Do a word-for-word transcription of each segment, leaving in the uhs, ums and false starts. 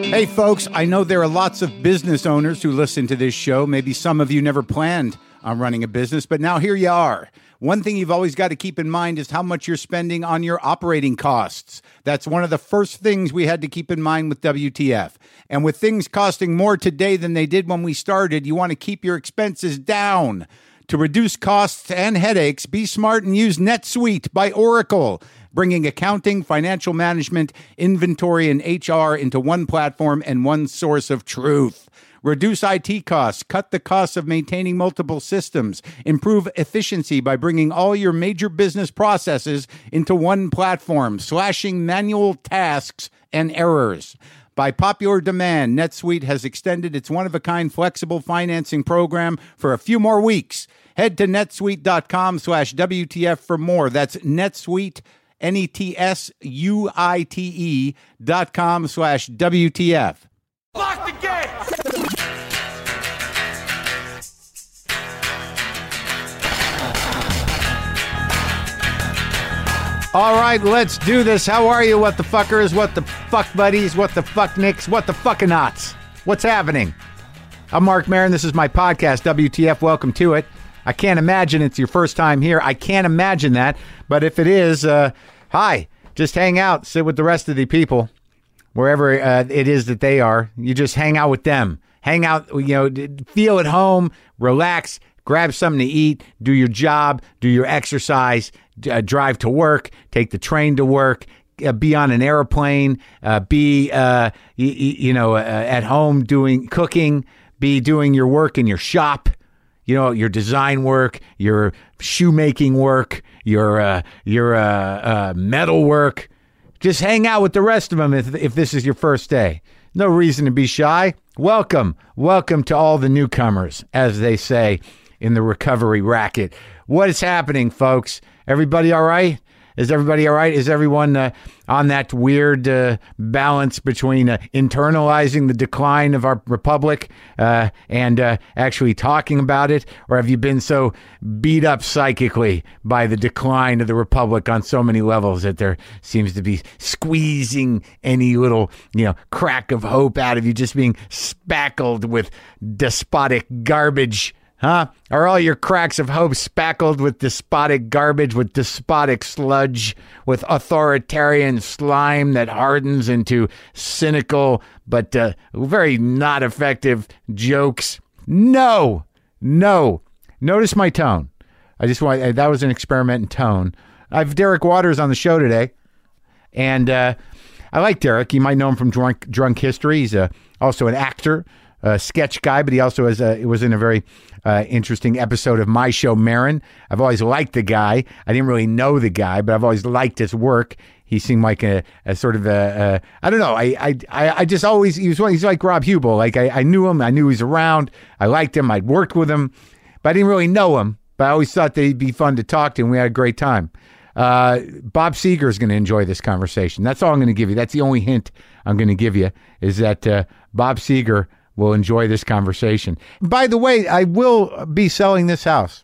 Hey folks, I know there are lots of business owners who listen to this show. Maybe some of you never planned on running a business, but now here you are. One thing you've always got to keep in mind is how much you're spending on your operating costs. That's one of the first things we had to keep in mind with W T F. And with things costing more today than they did when we started, you want to keep your expenses down. To reduce costs and headaches, be smart and use NetSuite by Oracle, bringing accounting, financial management, inventory, and H R into one platform and one source of truth. Reduce I T costs, cut the costs of maintaining multiple systems, improve efficiency by bringing all your major business processes into one platform, slashing manual tasks and errors. By popular demand, NetSuite has extended its one-of-a-kind flexible financing program for a few more weeks. Head to netsuite.com slash WTF for more. That's NetSuite, N E T S U I T E dot com slash W T F. Lock the gate! All right, let's do this. How are you, what the fuckers, what the fuck buddies, what the fuck nicks, what the fucking-nots? What's happening? I'm Mark Maron. This is my podcast, W T F. Welcome to it. I can't imagine it's your first time here. I can't imagine that. But if it is, uh, hi. Just hang out. Sit with the rest of the people. Wherever uh, it is that they are. You just hang out with them. Hang out, you know, feel at home. Relax. Grab something to eat. Do your job. Do your exercise. Uh, drive to work. Take the train to work. Uh, be on an airplane. Uh, be, uh, y- y- you know, uh, at home doing cooking. Be doing your work in your shop. You know, your design work, your shoemaking work, your uh, your uh, uh, metal work. Just hang out with the rest of them if, if this is your first day. No reason to be shy. Welcome. Welcome to all the newcomers, as they say in the recovery racket. What is happening, folks? Everybody all right? Is everybody all right? Is everyone uh, on that weird uh, balance between uh, internalizing the decline of our republic uh, and uh, actually talking about it? Or have you been so beat up psychically by the decline of the republic on so many levels that there seems to be squeezing any little, you know, crack of hope out of you, just being spackled with despotic garbage? Huh? Are all your cracks of hope spackled with despotic garbage, with despotic sludge, with authoritarian slime that hardens into cynical but uh, very not effective jokes? No, no. Notice my tone. I just want, that was an experiment in tone. I have Derek Waters on the show today, and uh, I like Derek. You might know him from Drunk, Drunk History. He's uh, also an actor. A sketch guy, but he also has a, it was in a very uh, interesting episode of my show, Maron. I've always liked the guy. I didn't really know the guy, but I've always liked his work. He seemed like a, a sort of a, a I don't know. I, I I just always he was he's like Rob Hubel. Like I, I knew him. I knew he was around. I liked him. I'd worked with him, but I didn't really know him. But I always thought that he'd be fun to talk to, and we had a great time. Uh, Bob Seger is going to enjoy this conversation. That's all I'm going to give you. That's the only hint I'm going to give you is that uh, Bob Seger will enjoy this conversation. By the way, I will be selling this house.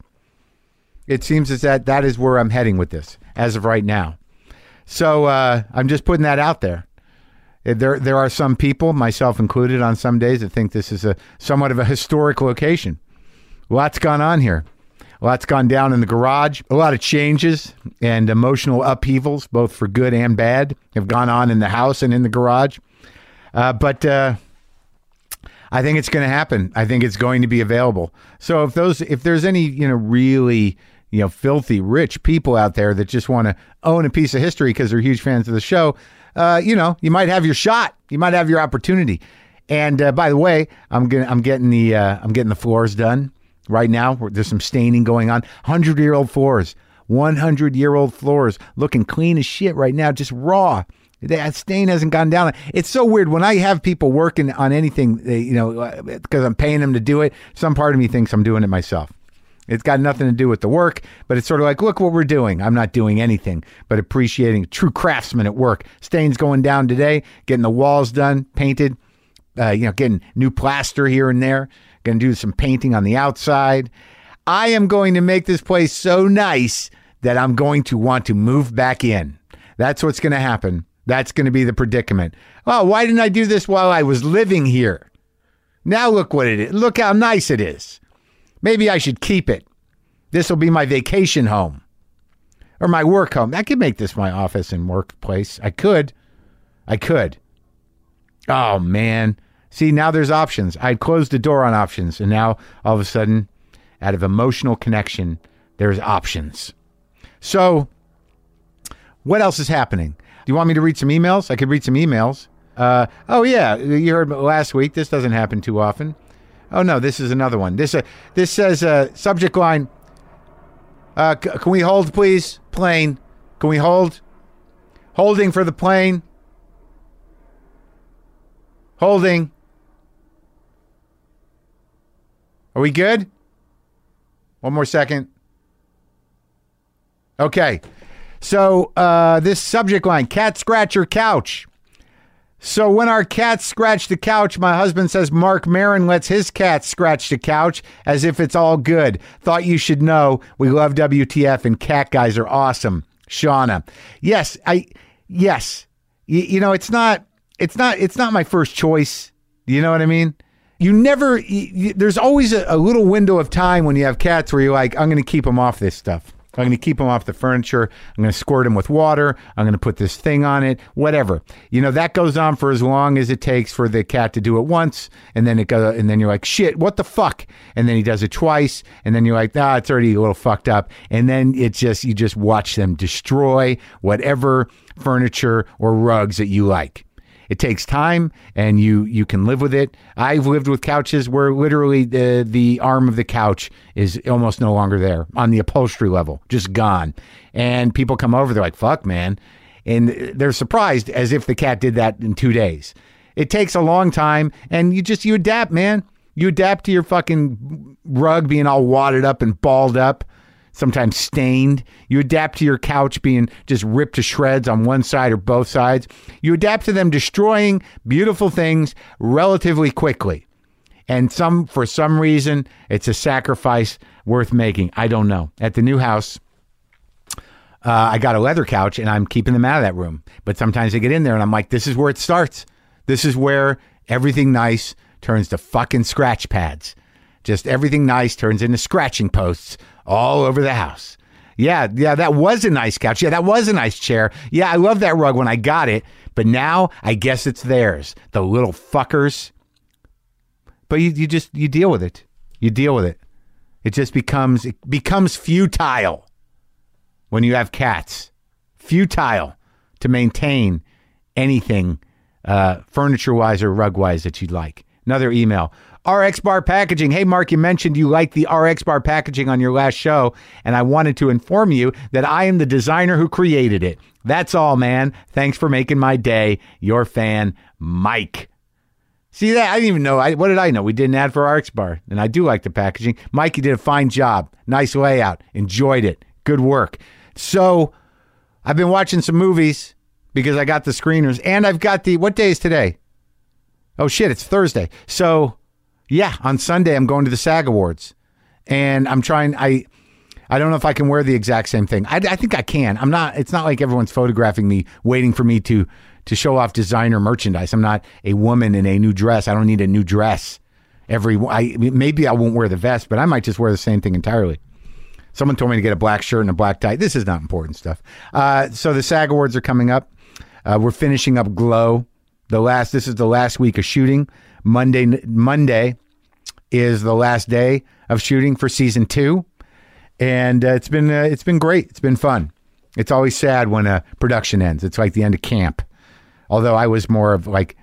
It seems as that that is where I'm heading with this as of right now. So uh, I'm just putting that out there. There, there are some people, myself included, on some days that think this is a somewhat of a historic location. Lots gone on here. Lots gone down in the garage. A lot of changes and emotional upheavals, both for good and bad, have gone on in the house and in the garage. Uh, but uh, I think it's going to happen. I think it's going to be available. So if those, if there's any, you know, really, you know, filthy rich people out there that just want to own a piece of history because they're huge fans of the show, uh, you know, you might have your shot. You might have your opportunity. And uh, by the way, I'm gonna, I'm getting the, uh, I'm getting the floors done right now. There's some staining going on. Hundred year old floors, one hundred year old floors, looking clean as shit right now, just raw. That stain hasn't gone down. It's so weird when I have people working on anything, they, you know, because I'm paying them to do it. Some part of me thinks I'm doing it myself. It's got nothing to do with the work, but it's sort of like, look what we're doing. I'm not doing anything but appreciating true craftsmen at work. Stains going down today, getting the walls done, painted, uh, you know, getting new plaster here and there, going to do some painting on the outside. I am going to make this place so nice that I'm going to want to move back in. That's what's going to happen. That's going to be the predicament. Oh, why didn't I do this while I was living here? Now look what it is. Look how nice it is. Maybe I should keep it. This will be my vacation home or my work home. I could make this my office and workplace. I could. I could. Oh, man. See, now there's options. I closed the door on options, and now all of a sudden, out of emotional connection, there's options. So, what else is happening? Do you want me to read some emails? I could read some emails. Uh, oh, yeah. You heard last week. This doesn't happen too often. Oh, no. This is another one. This uh, this says, uh, subject line, uh, c- can we hold, please? Plane. Can we hold? Holding for the plane. Holding. Are we good? One more second. Okay. So uh, this subject line, cat scratch your couch. So when our cats scratch the couch, my husband says Mark Maron lets his cat scratch the couch as if it's all good. Thought you should know. We love W T F and cat guys are awesome. Shauna. Yes, I, yes. You, you know, it's not, it's not, it's not my first choice. You know what I mean? You never, you, you, there's always a, a little window of time when you have cats where you're like, I'm going to keep them off this stuff. I'm going to keep them off the furniture. I'm going to squirt them with water. I'm going to put this thing on it, whatever. You know, that goes on for as long as it takes for the cat to do it once. And then it goes, and then you're like, shit, what the fuck? And then he does it twice. And then you're like, ah, it's already a little fucked up. And then it's just, you just watch them destroy whatever furniture or rugs that you like. It takes time, and you you can live with it. I've lived with couches where literally the the arm of the couch is almost no longer there on the upholstery level, just gone. And people come over, they're like, fuck, man. And they're surprised as if the cat did that in two days. It takes a long time, and you just, you adapt, man. You adapt to your fucking rug being all wadded up and balled up, sometimes stained. You adapt to your couch being just ripped to shreds on one side or both sides. You adapt to them destroying beautiful things relatively quickly. And some, for some reason, it's a sacrifice worth making. I don't know. At the new house, uh, I got a leather couch, and I'm keeping them out of that room. But sometimes I get in there, and I'm like, this is where it starts. This is where everything nice turns to fucking scratch pads. Just everything nice turns into scratching posts all over the house. Yeah, yeah, that was a nice couch. Yeah, that was a nice chair. Yeah, I love that rug when I got it, but now I guess it's theirs. The little fuckers. But you, you just, you deal with it. You deal with it. It just becomes, it becomes futile when you have cats. Futile to maintain anything uh, furniture-wise or rug-wise that you'd like. Another email. R X Bar Packaging. Hey, Mark, you mentioned you liked the R X Bar Packaging on your last show, and I wanted to inform you that I am the designer who created it. That's all, man. Thanks for making my day. Your fan, Mike. See that? I didn't even know. I, what did I know? We did an ad for R X Bar, and I do like the packaging. Mike, you did a fine job. Nice layout. Enjoyed it. Good work. So I've been watching some movies because I got the screeners, and I've got the, what day is today? Oh, shit, it's Thursday. So... yeah, on Sunday, I'm going to the SAG Awards, and I'm trying, I I don't know if I can wear the exact same thing. I, I think I can. I'm not, it's not like everyone's photographing me, waiting for me to, to show off designer merchandise. I'm not a woman in a new dress. I don't need a new dress. Every, I maybe I won't wear the vest, but I might just wear the same thing entirely. Someone told me to get a black shirt and a black tie. This is not important stuff. Uh, so the SAG Awards are coming up. Uh, we're finishing up Glow. The last, this is the last week of shooting. Monday, Monday is the last day of shooting for season two, and uh, it's been uh, it's been great. It's been fun. It's always sad when a production ends. It's like the end of camp. Although I was more of like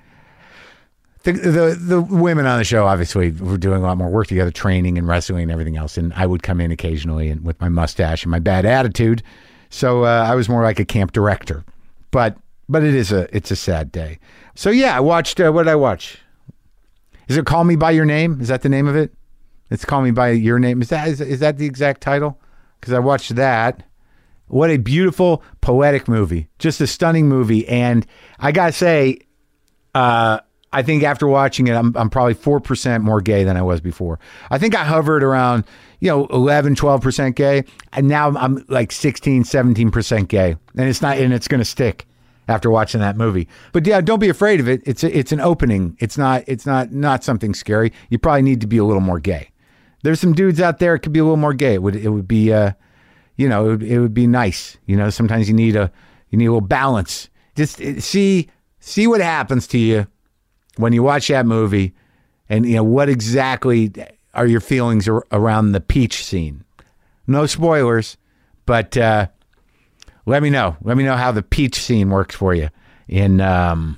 the the, the women on the show. Obviously, were doing a lot more work together, training and wrestling and everything else. And I would come in occasionally and with my mustache and my bad attitude. So uh, I was more like a camp director. But but it is a it's a sad day. So yeah, I watched. Uh, what did I watch? Is it Call Me By Your Name? Is that the name of it? It's Call Me By Your Name. Is that is, is that the exact title? Because I watched that. What a beautiful, poetic movie. Just a stunning movie. And I got to say, uh, I think after watching it, I'm, I'm probably four percent more gay than I was before. I think I hovered around, you know, eleven, twelve percent gay. And now I'm like sixteen, seventeen percent gay. And it's not, and it's going to stick. after watching that movie. But yeah, don't be afraid of it. It's a, it's an opening. It's not it's not not something scary. You probably need to be a little more gay. There's some dudes out there that could be a little more gay. It would it would be uh, you know, it would, it would be nice. You know, sometimes you need a you need a little balance. Just see see what happens to you when you watch that movie, and you know what exactly are your feelings ar- around the peach scene. No spoilers, but uh, let me know. Let me know how the peach scene works for you in um,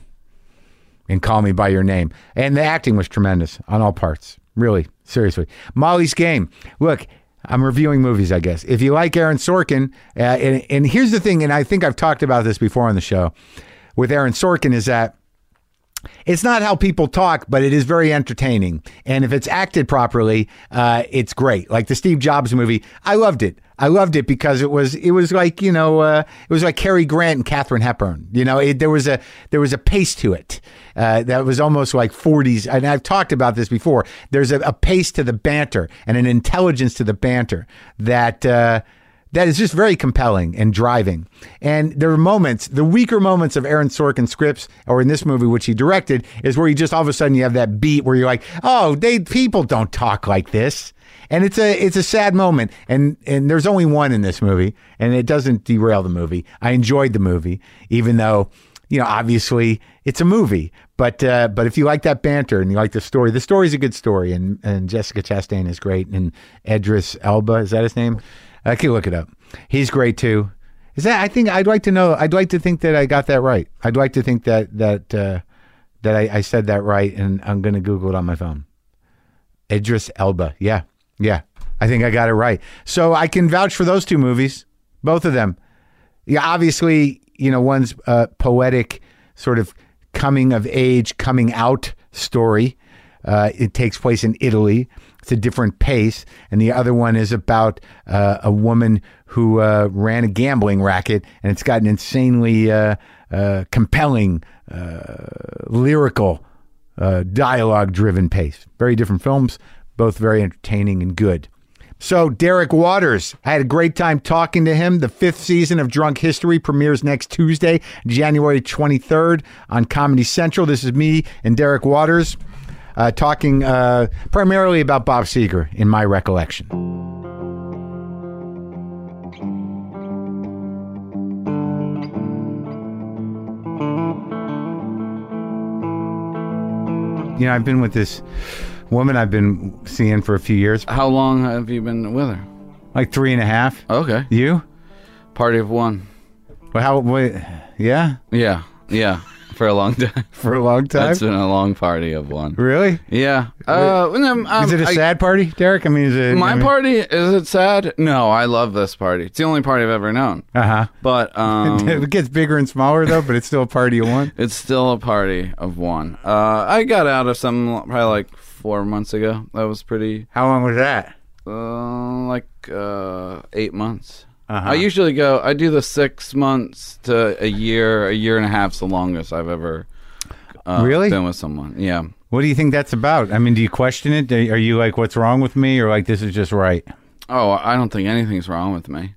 in Call Me by Your Name. And the acting was tremendous on all parts. Really, seriously. Molly's Game. Look, I'm reviewing movies, I guess. If you like Aaron Sorkin, uh, and, and here's the thing, and I think I've talked about this before on the show with Aaron Sorkin, is that it's not how people talk, but it is very entertaining. And if it's acted properly, uh, it's great. Like the Steve Jobs movie, I loved it. I loved it because it was it was like, you know, uh, it was like Cary Grant and Katharine Hepburn. You know, it, there was a there was a pace to it uh, that was almost like forties. And I've talked about this before. There's a, a pace to the banter and an intelligence to the banter that uh, that is just very compelling and driving. And there are moments, the weaker moments of Aaron Sorkin scripts, or in this movie, which he directed, is where you just all of a sudden you have that beat where you're like, oh, they people don't talk like this. And it's a it's a sad moment. And and there's only one in this movie, and it doesn't derail the movie. I enjoyed the movie, even though, you know, obviously it's a movie. But uh, but if you like that banter and you like the story, the story's a good story. And, and Jessica Chastain is great. And Idris Elba, is that his name? I can look it up. He's great too. Is that? I think I'd like to know. I'd like to think that I got that right. I'd like to think that that uh, that I, I said that right, and I'm going to Google it on my phone. Idris Elba. Yeah, yeah. I think I got it right. So I can vouch for those two movies, both of them. Yeah, obviously, you know, one's a poetic sort of coming of age, coming out story. Uh, it takes place in Italy. It's a different pace. And the other one is about uh, a woman who uh, ran a gambling racket, and it's got an insanely uh, uh, compelling, uh, lyrical, uh, dialogue-driven pace. Very different films, both very entertaining and good. So, Derek Waters, I had a great time talking to him. The fifth season of Drunk History premieres next Tuesday, January twenty-third on Comedy Central. This is me and Derek Waters. Uh, talking uh, primarily about Bob Seger, in my recollection. You know, I've been with this woman I've been seeing for a few years. How long have you been with her? Like three and a half. Okay. You? Party of one. Well, how? Wait, yeah. Yeah, yeah. For a long time. For a long time? That's been a long party of one. Really? Yeah. Uh, um, is it a I, sad party, Derek? I mean, is it... My I mean, party, is it sad? No, I love this party. It's the only party I've ever known. Uh-huh. But, um... it gets bigger and smaller, though, but it's still a party of one? It's still a party of one. Uh, I got out of some probably like four months ago. That was pretty... How long was that? Uh, like, uh, eight months. Uh-huh. I usually go, I do the six months to a year, a year and a half's the longest I've ever... Uh, really? Been with someone, yeah. What do you think that's about? I mean, do you question it? Are you like, what's wrong with me? Or like, this is just right? Oh, I don't think anything's wrong with me.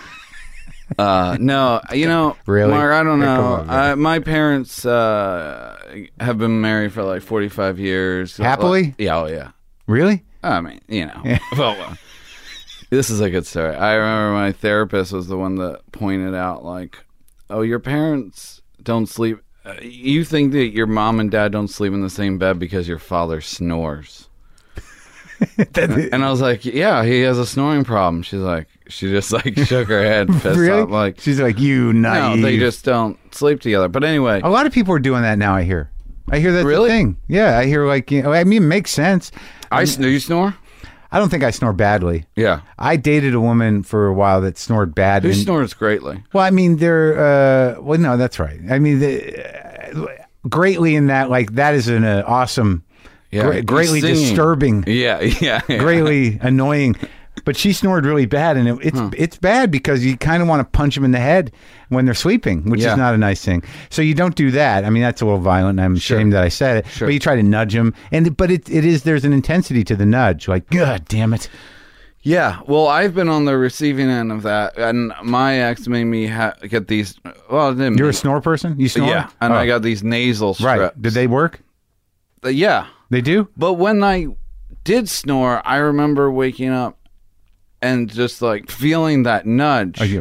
uh, no, you know, really? Mark, I don't Yeah, know. come on, I, my parents uh, have been married for like forty-five years. Happily? Yeah, oh yeah. Really? I mean, you know. well, well, this is a good story. I remember my therapist was the one that pointed out, like, oh, your parents don't sleep. Uh, you think that your mom and dad don't sleep in the same bed because your father snores. And I was like, yeah, he has a snoring problem. She's like, she just like shook her head, pissed really? off. Like, she's like, you naive. No, they just don't sleep together. But anyway. A lot of people are doing that now, I hear. I hear that's really? the thing. Yeah, I hear like, you know, I mean, it makes sense. I, do you snore? I don't think I snore badly. Yeah. I dated a woman for a while that snored bad. Who and, snores greatly? Well, I mean, they're, uh, well, no, that's right. I mean, the, uh, greatly in that, like, that is an uh, awesome, yeah, gra- greatly singing. disturbing. Yeah, yeah, yeah. Greatly annoying. But she snored really bad, and it, it's huh. it's bad because you kind of want to punch them in the head when they're sleeping, which yeah. is not a nice thing. So you don't do that. I mean, that's a little violent. I'm sure. ashamed that I said it. Sure. But you try to nudge them, and but it it is there's an intensity to the nudge. Like, God damn it. Yeah, well, I've been on the receiving end of that, and my ex made me ha- get these. Well, it didn't You're make- a snore person? You snore? yeah, and Oh. I got these nasal strips. Right. Did they work? Uh, yeah, They do? but when I did snore, I remember waking up and just like feeling that nudge. Oh, you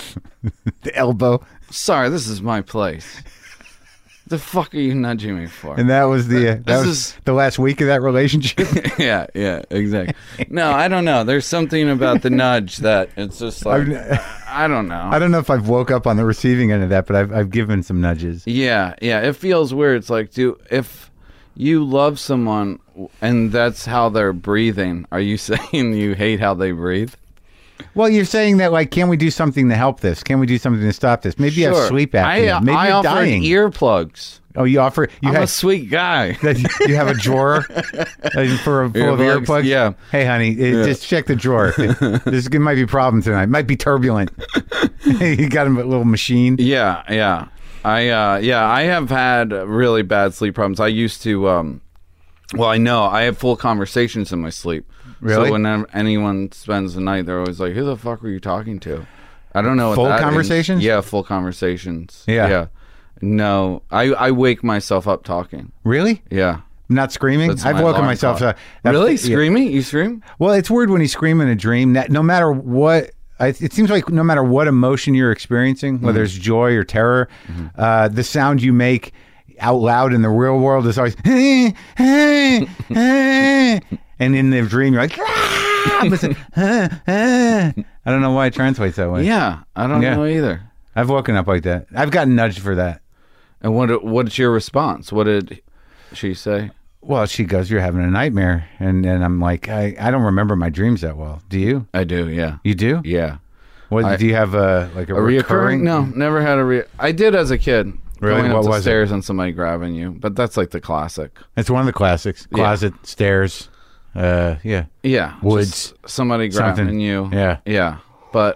the elbow. Sorry, this is my place. The fuck are you nudging me for? And that was the uh, that This was is- the last week of that relationship. yeah, yeah, exactly. No, I don't know. There's something about the nudge that it's just like I've- I don't know. I don't know if I've woke up on the receiving end of that, but I've I've given some nudges. Yeah, yeah. It feels weird. It's like, do if you love someone and that's how they're breathing, are you saying you hate how they breathe? Well, you're saying that like, can we do something to help this? Can we do something to stop this? Maybe you have Sure. sleep apnea. I, Maybe I you're offered dying. earplugs. Oh, you offer you I'm a have sweet guy. you have a drawer uh, for full of Earplugs, earplugs. yeah. Hey, honey, uh, just check the drawer. This it might be a problem tonight. Might be turbulent. You got a little machine. Yeah, yeah. I uh yeah, I have had really bad sleep problems. I used to um well, I know I have full conversations in my sleep. Really? So when anyone spends the night, they're always like, "Who the fuck were you talking to?" I don't know. What Full that means. conversations? Yeah, full conversations. Yeah. yeah. No, I I wake myself up talking. Really? Yeah. Not screaming? That's I've my woken alarm myself clock. up. That's- Really? yeah. Screaming? You scream? Well, it's weird when you scream in a dream. That no matter what, I, it seems like no matter what emotion you're experiencing, whether Mm-hmm. it's joy or terror, uh, the sound you make out loud in the real world is always, hey, hey, hey. And in the dream, you're like, ah! It's like, ah, ah. I don't know why it translates that way. Yeah, I don't Yeah. know either. I've woken up like that. I've gotten nudged for that. And what what's your response? What did she say? Well, she goes, you're having a nightmare. And, and I'm like, I, I don't remember my dreams that well. Do you? I do. Yeah. You do? Yeah. What, I- do you have a, like a, A recurring? reoccurring? No, never had a re. I did as a kid. Really? Going up What the was it? stairs and somebody grabbing you, but that's like the classic. It's one of the classics. Closet, stairs. Uh, yeah. Yeah, Woods. just somebody grabbing Something. you. Yeah. yeah. But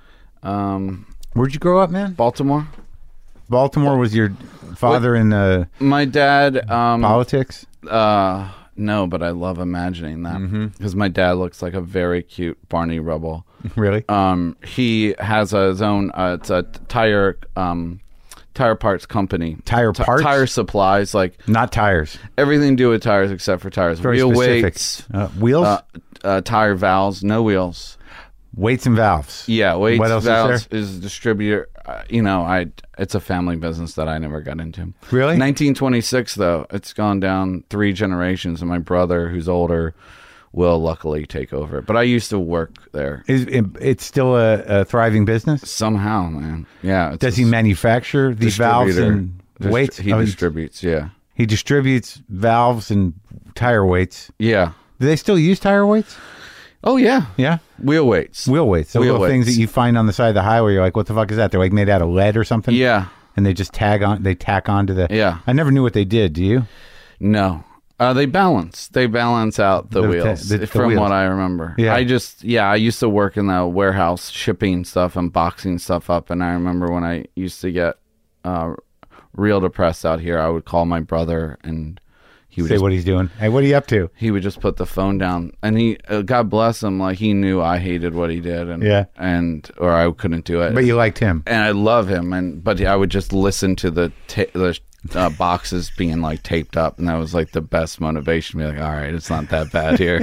um, Where'd you grow up, man? Baltimore. Baltimore. Was your father in uh, My dad. Um, politics? uh, no, but I love imagining that because Mm-hmm. my dad looks like a very cute Barney Rubble. Really? Um, he has a, his own. Uh, it's a tire. Um, tire parts company. Tire T- parts? Tire supplies, like Not tires. everything to do with tires except for tires. Very Wheel specific. weights, Uh, wheels? uh, uh, tire valves, no wheels. Weights and valves. Yeah, weights, What else is valves there? is, distributor. Uh, you know, I it's a family business that I never got into. Really? nineteen twenty-six though, it's gone down three generations, and my brother, who's older, will luckily take over. But I used to work there Is it, it's still a, a thriving business? somehow, man. Yeah, it's Does a he manufacture these valves distributor. and Dist- weights? He Oh, he- distributes. Yeah, he distributes valves and tire weights. yeah. Do they still use tire weights? Oh yeah, Yeah. wheel weights. Wheel weights. The Wheel little things weights. that you find on the side of the highway. You're like, what the fuck is that? They're like made out of lead or something. Yeah. And they just tag on. They tack onto the. Yeah. I never knew what they did. Do you? No. Uh, they balance. They balance out the, The- wheels, the- the from wheels. what I remember. Yeah. I just, yeah, I used to work in the warehouse shipping stuff and boxing stuff up. And I remember when I used to get uh, real depressed out here, I would call my brother and he would Say just, what he's doing. Hey, what are you up to? he would just put the phone down. And he, uh, God bless him, like he knew I hated what he did, and Yeah. and or I couldn't do it. But you liked him. and I love him, and but I would just listen to the ta- the uh, boxes being like taped up, and that was like the best motivation. To be like, all right, it's not that bad here.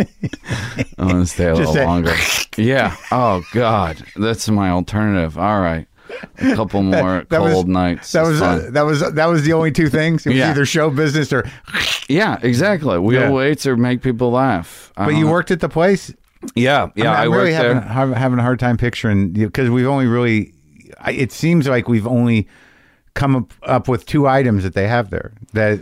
I'm gonna stay a Just little say- longer. Yeah. Oh God, that's my alternative. All right, a couple more that was- cold nights. That is was fun. uh, that was that was the only two things. It was Yeah. either show business or. yeah, exactly. Wheel Yeah. weights or make people laugh. I But don't you know. worked at the place. Yeah, yeah. I'm, I I'm worked really there. having hav- having a hard time picturing because we've only really. I- It seems like we've only come up, up with two items that they have there. That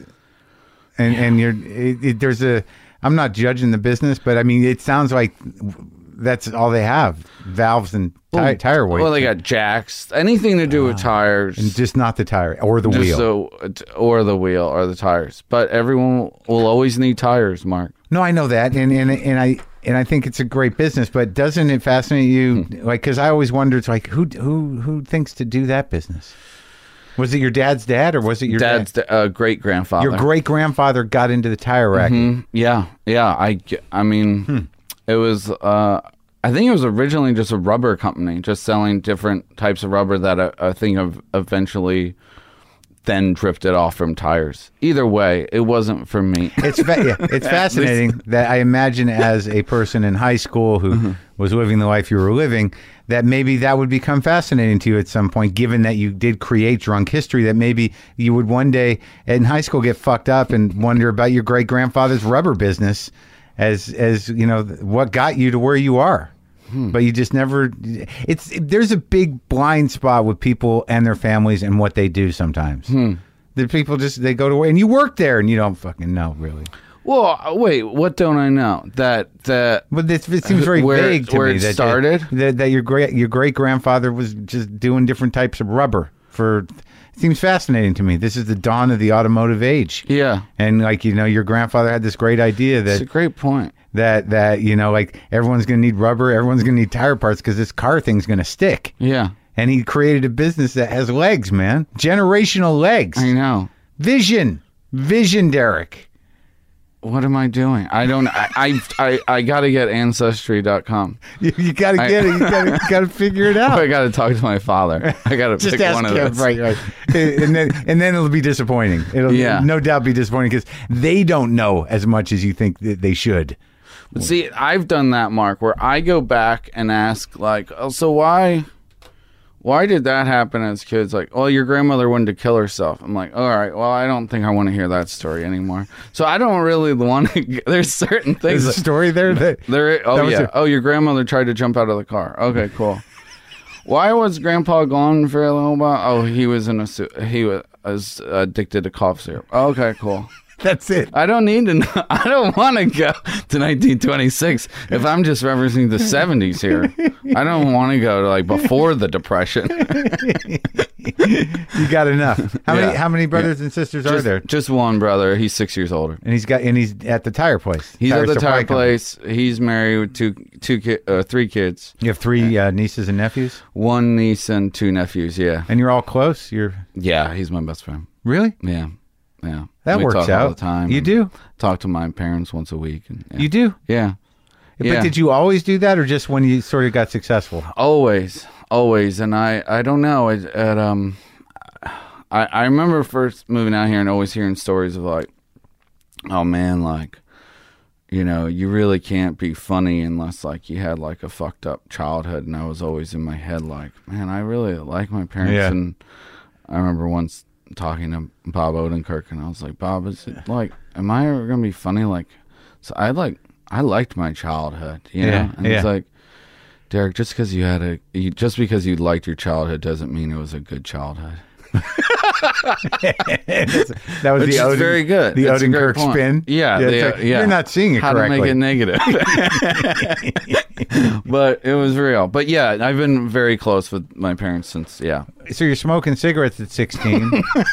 and and you're it, it, there's a. I'm not judging the business, but I mean, it sounds like that's all they have: valves and ti- tire weights. Well, they got jacks. Anything to do with tires. and just not the tire or the Just wheel. so, or the wheel or the tires. But everyone will always need tires, Mark. No, I know that, and and and I and I think it's a great business. But doesn't it fascinate you? Hmm. Like, because I always wondered, it's like who who who thinks to do that business? Was it your dad's dad, or was it your Dad's dad? uh, great grandfather. Your great grandfather got into the tire racket. Yeah, yeah. I, ge- I mean, Hmm. it was. Uh, I think it was originally just a rubber company, just selling different types of rubber that I, I think have eventually then drifted off from tires. Either way, it wasn't for me. It's fa- yeah, it's fascinating that I imagine as a person in high school who mm-hmm. was living the life you were living, that maybe that would become fascinating to you at some point, given that you did create Drunk History, that maybe you would one day in high school get fucked up and wonder about your great-grandfather's rubber business as, as you know, what got you to where you are. Hmm. But you just never, it's, there's a big blind spot with people and their families and what they do sometimes. Hmm. The people just, they go to work and you work there and you don't fucking know, really. Well, wait, what don't I know? That, that, but this, it seems very where, vague to where me. It that, started? That, that your great, your great grandfather was just doing different types of rubber for, it seems fascinating to me. This is the dawn of the automotive age. Yeah. And like, you know, your grandfather had this great idea that. It's a great point. That, that you know, like, everyone's going to need rubber, everyone's going to need tire parts because this car thing's going to stick. Yeah. And he created a business that has legs, man. Generational legs. I know. Vision. Vision, Derek. What am I doing? I don't, I, I, I, I got to get Ancestry dot com. You, you got to get I, it. You got to you got to figure it out. I got to talk to my father. I got to Just pick ask one of him, those. right, right. And then, and then it'll be disappointing. It'll yeah. no doubt be disappointing because they don't know as much as you think that they should. But see, I've done that, Mark, where I go back and ask, like, oh, so why, why did that happen as kids? Like, oh, your grandmother wanted to kill herself. I'm like, all right, well, I don't think I want to hear that story anymore. So I don't really want to. There's certain things. There's a story there that there. Oh that yeah. A, oh, your grandmother tried to jump out of the car. Okay, cool. Why was Grandpa gone for a little while? Oh, he was in a he was addicted to cough syrup. Okay, cool. That's it. I don't need to know. I don't want to go to nineteen twenty-six if I'm just referencing the seventies here. I don't want to go to like before the Depression. You got enough. How yeah. many how many brothers yeah. and sisters just, are there? Just one brother. He's six years older. And he's got and he's at the tire place. He's tire at the tire place. Company. He's married with two two ki- uh, three kids. You have three uh, nieces and nephews? One niece and two nephews, yeah. And you're all close? You're Yeah, he's my best friend. Really? Yeah. Yeah, that we works talk out all the time. You do talk to my parents once a week. And, yeah. You do, yeah. But yeah. did you always do that, or just when you sort of got successful? Always, always. And I, I don't know. It, it, um, I, I remember first moving out here and always hearing stories of like, oh man, like, you know, you really can't be funny unless like you had like a fucked up childhood. And I was always in my head like, man, I really like my parents. Yeah. And I remember once talking to Bob Odenkirk, and I was like, Bob, is it like, am I ever gonna be funny? Like, so I like, I liked my childhood, you know. Yeah, and yeah. it's like, Derek, just because you had a, you, just because you liked your childhood doesn't mean it was a good childhood. That was Which the is Oden, very good. The That's Odenkirk spin. Yeah, yeah, they, like, yeah. You're not seeing it How correctly. to make it negative. But it was real. But yeah, I've been very close with my parents since. Yeah. So you're smoking cigarettes at sixteen.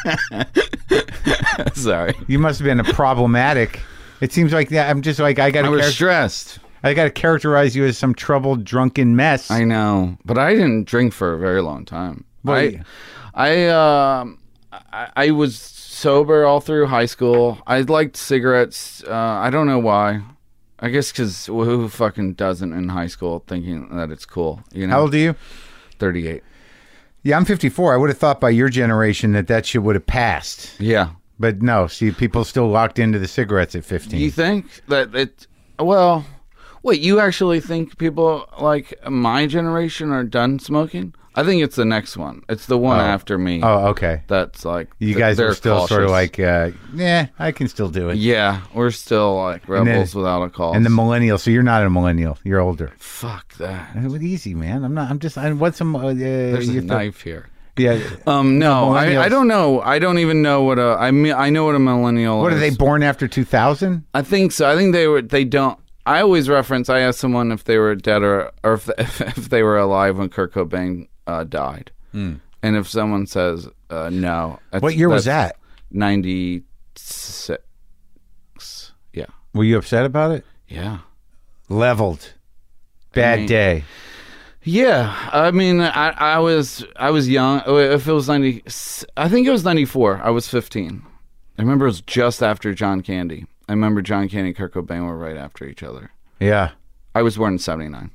Sorry. You must have been a problematic. It seems like that. I'm just like I got. I was char- stressed. I got to characterize you as some troubled, drunken mess. I know, but I didn't drink for a very long time. Well, I, I, uh, I, I was sober all through high school. I liked cigarettes. Uh, I don't know why. I guess because who fucking doesn't in high school thinking that it's cool? You know. How old are you? thirty-eight. Yeah, I'm fifty-four. I would have thought by your generation that that shit would have passed. Yeah. But no, see, people still locked into the cigarettes at fifteen. You think that it? Well, wait. You actually think people like my generation are done smoking? I think it's the next one. It's the one oh. after me. Oh, okay. That's like you guys are still cautious. sort of like, uh, yeah, I can still do it. Yeah, we're still like rebels then, without a cause. And the millennial. So you're not a millennial. You're older. Fuck that. It was easy, man. I'm not. I'm just. I, what's some? Uh, There's a th- knife here. Yeah. Um. No, I, I don't know. I don't even know what a. I mean, I know what a millennial. What is. are they born after two thousand? I think so. I think they were. They don't. I always reference. I asked someone if they were dead or or if if, if they were alive when Kurt Cobain uh, died. Mm. And if someone says uh, no, what year was that? ninety-six. Yeah. Were you upset about it? Yeah. Leveled. Bad I mean, day. Yeah, I mean, I, I was I was young. If it was ninety, I think it was ninety-four. I was fifteen. I remember it was just after John Candy. I remember John Candy and Kurt Cobain were right after each other. Yeah. I was born in seventy-nine.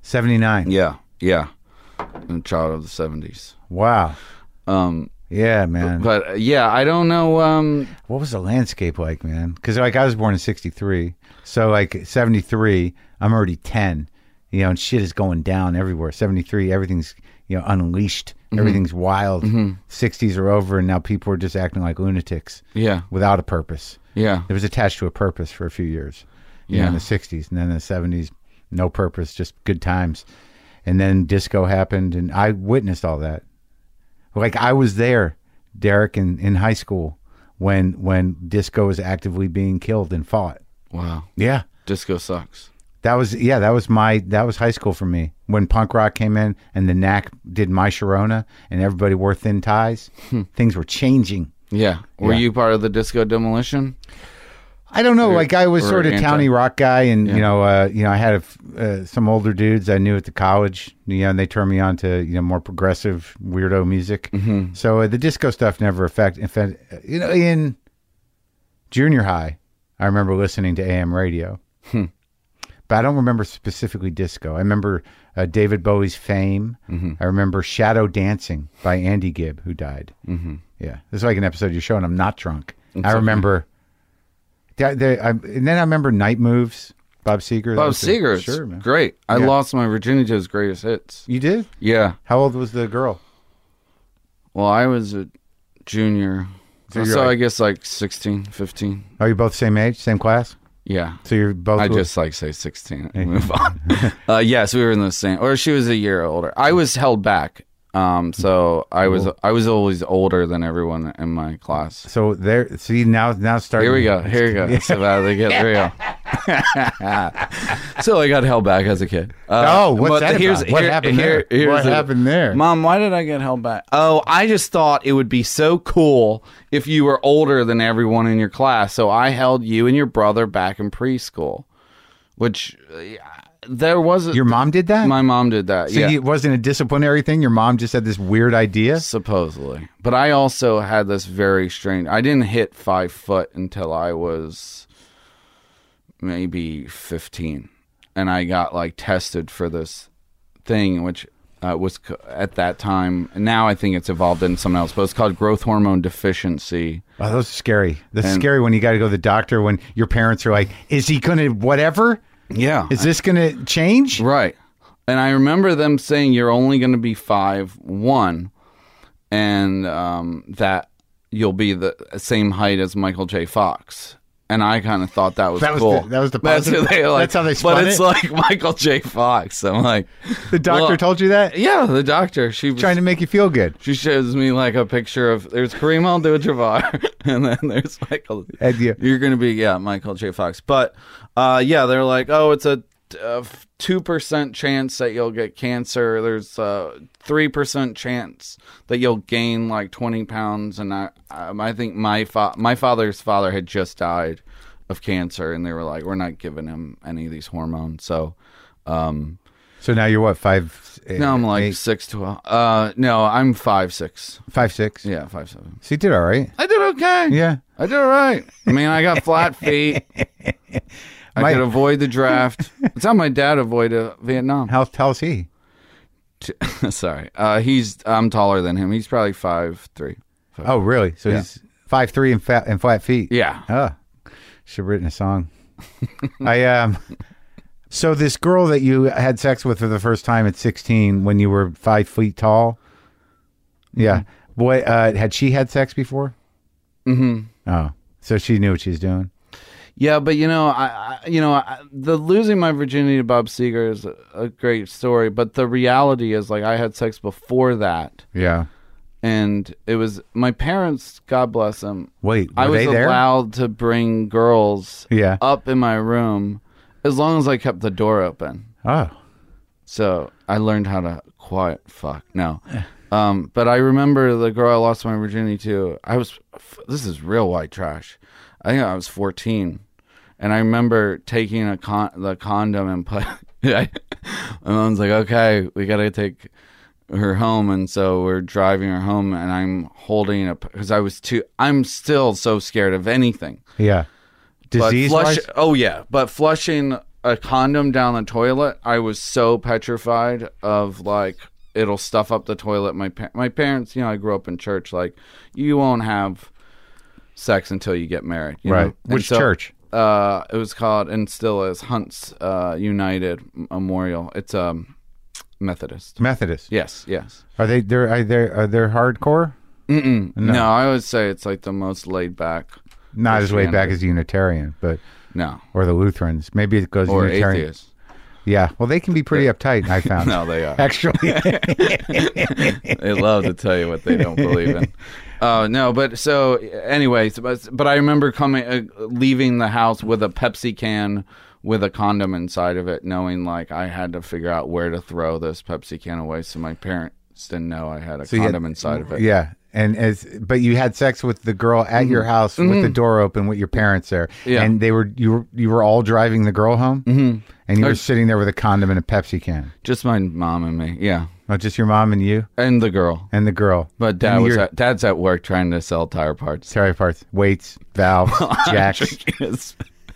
seventy-nine. Yeah, yeah. I'm a child of the seventies. Wow. Um, yeah, man. But, uh, yeah, I don't know. Um, what was the landscape like, man? Because, like, I was born in sixty-three. So, like, seventy-three, I'm already ten. You know, and shit is going down everywhere. seventy-three, everything's, you know, unleashed. Mm-hmm. Everything's wild. Mm-hmm. sixties are over, and now people are just acting like lunatics. Yeah. Without a purpose. Yeah. It was attached to a purpose for a few years. You Yeah. know, in the sixties. And then in the seventies, no purpose, just good times. And then disco happened, and I witnessed all that. Like, I was there, Derek, in, in high school when when disco was actively being killed and fought. Wow. Yeah. Disco sucks. That was, yeah, that was my, that was high school for me. When punk rock came in and the Knack did My Sharona and everybody wore thin ties, hmm. things were changing. Yeah. Were yeah. you part of the disco demolition? I don't know. Or, like I was sort of anti- towny rock guy, and yeah. you know, uh, you know, I had a, uh, some older dudes I knew at the college, you know, and they turned me on to you know more progressive weirdo music. Mm-hmm. So uh, the disco stuff never affected. You know, in junior high, I remember listening to A M radio, hmm. but I don't remember specifically disco. I remember uh, David Bowie's Fame. Mm-hmm. I remember Shadow Dancing by Andy Gibb, who died. Mm-hmm. Yeah, this is like an episode you're showing. I'm not drunk. It's I remember. Okay. They, they, I, and then I remember Night Moves, Bob Seger. Bob Seger, sure, man. Great. I yeah. lost my virginity to his greatest hits. You did? Yeah. How old was the girl? Well, I was a junior, so, so like, I guess like sixteen, fifteen. Are you both same age, same class? Yeah. So you're both. I just like say sixteen. And move on. uh, yes, we were in the same, or she was a year older. I was held back. Um, so I was cool. I was always older than everyone in my class. So there, see now now starting. Here we go. Here we go. It's about to get real. So I got held back as a kid. Uh, oh, what's that here's, about? What here, happened here, there? What a, happened there? Mom, why did I get held back? Oh, I just thought it would be so cool if you were older than everyone in your class. So I held you and your brother back in preschool, which. Uh, There was a, your mom did that? My mom did that. So yeah. it wasn't a disciplinary thing? Your mom just had this weird idea? Supposedly. But I also had this very strange... I didn't hit five foot until I was maybe fifteen. And I got like tested for this thing, which uh, was at that time... Now I think it's evolved into something else, but it's called growth hormone deficiency. Oh, those are scary. That's and, scary when you got to go to the doctor when your parents are like, is he going to whatever? Yeah. Is this going to change? Right. And I remember them saying you're only going to be five one, and um, that you'll be the same height as Michael J. Fox. And I kind of thought that was that cool. Was the, that was the positive. That's, they, like, That's how they spun But it? it's like Michael J. Fox. I'm like... The doctor well, told you that? Yeah, the doctor. She was trying to make you feel good. She shows me like a picture of... There's Kareem Abdul-Jabbar, and then there's Michael... And you, you're going to be, yeah, Michael J. Fox. But, uh, yeah, they're like, oh, it's a... a two percent chance that you'll get cancer. There's a three percent chance that you'll gain like twenty pounds. And I um, I think my fa- my father's father had just died of cancer, and they were like, we're not giving him any of these hormones. So um, so now you're what, five? Eight, no, I'm like eight? six to a, uh no, I'm five six. Five six? Yeah, five seven. So you did all right. I did okay. Yeah. I did all right. I mean, I got flat feet. I my, could avoid the draft. That's how my dad avoided Vietnam. How tall is he? Sorry. Uh, he's I'm taller than him. He's probably five three. Five. Oh, really? So yeah. He's five three and fat and flat feet. Yeah. Oh, should have written a song. I um. So this girl that you had sex with for the first time at sixteen, when you were five feet tall. Yeah. Mm-hmm. Boy, uh, had she had sex before? Mm-hmm. Oh, so she knew what she was doing. Yeah, but you know, I, I you know, I, the losing my virginity to Bob Seger is a, a great story. But the reality is, like, I had sex before that. Yeah, and it was my parents. God bless them. Wait, were I was they there? allowed to bring girls. Yeah. Up in my room, as long as I kept the door open. Oh, so I learned how to quiet fuck. No. Um, but I remember the girl I lost my virginity to. I was, this is real white trash. I think I was fourteen, and I remember taking a con- the condom and put. My mom's like, "Okay, we gotta take her home," and so we're driving her home, and I'm holding a because I was too. I'm still so scared of anything. Yeah, disease. Flush, wise? oh yeah, but flushing a condom down the toilet, I was so petrified of like it'll stuff up the toilet. My pa- my parents, you know, I grew up in church. Like, you won't have sex until you get married, you right? know? Which so, church? Uh, it was called, and still is, Hunts uh, United Memorial. It's um Methodist. Methodist. Yes, yes. Are they? They're are they are they hardcore? Mm-mm. No. No, I would say it's like the most laid back. Not as laid back as the Unitarian, but no, or the Lutherans. Maybe it goes or Unitarian. atheists. Yeah, well, they can be pretty uptight. I found. No, they are actually. They love to tell you what they don't believe in. Uh, no, but so anyway, so, but, but I remember coming, uh, leaving the house with a Pepsi can with a condom inside of it, knowing like I had to figure out where to throw this Pepsi can away, so my parents didn't know I had a So you condom had- inside of it. Yeah, and as but you had sex with the girl at your house with the door open with your parents there, Yeah. and they were you were you were all driving the girl home, mm-hmm. and you were Uh, sitting there with a condom and a Pepsi can. Just my mom and me, yeah, Oh, just your mom and you and the girl. and the girl. But dad And was your- at, dad's at work trying to sell tire parts. Sorry, parts, weights, valves, jacks. His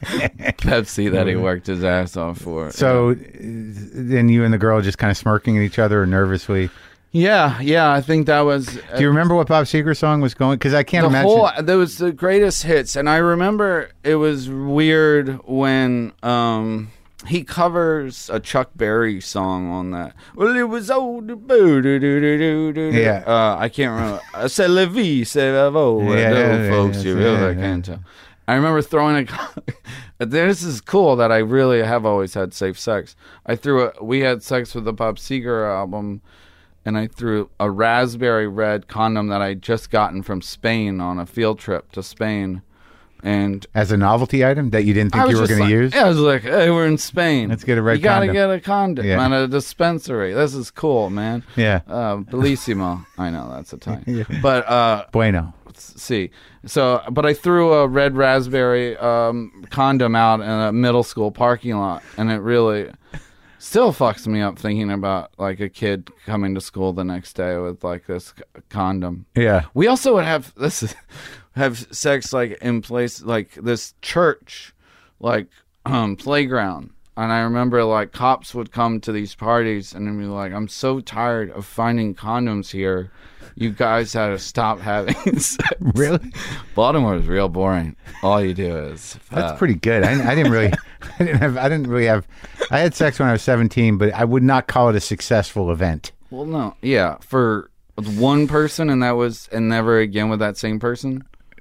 Pepsi that he worked his ass off for. So uh, then you and the girl just kind of smirking at each other or nervously. yeah, yeah, I think that was. Do you remember what Bob Seger song was going? Because I can't the imagine. whole there was the greatest hits, and I remember it was weird when um he covers a Chuck Berry song on that. Well, it was old. Boo, doo, doo, doo, doo, doo, doo. Yeah. uh, I can't remember. I said la vie, c'est la vie. Yeah, yeah, yeah, folks, yeah, you yeah, really yeah. can't tell. I remember throwing a. This is cool that I really have always had safe sex. I threw a. We had sex with the Bob Seger album. And I threw a raspberry red condom that I'd just gotten from Spain on a field trip to Spain. And As a novelty item that you didn't I think was you were just going to like, use? yeah, I was like, hey, we're in Spain. Let's get a red You gotta condom. get a condom Yeah. at a dispensary. This is cool, man. Yeah. Uh, bellissimo. I know, that's Italian. Yeah. But, uh, Bueno. let's see. So, but I threw a red raspberry um, condom out in a middle school parking lot. And it really... still fucks me up thinking about like a kid coming to school the next day with like this c- condom. Yeah. We also would have this have sex like in place like this church like um playground. And I remember like cops would come to these parties and they'd be like, I'm so tired of finding condoms here. You guys had to stop having sex. Really? Baltimore is real boring. All you do is That's uh, pretty good. I, I didn't really, I didn't have, I didn't really have. I had sex when I was seventeen, but I would not call it a successful event. Well, no, yeah, for one person, and that was, and never again with that same person.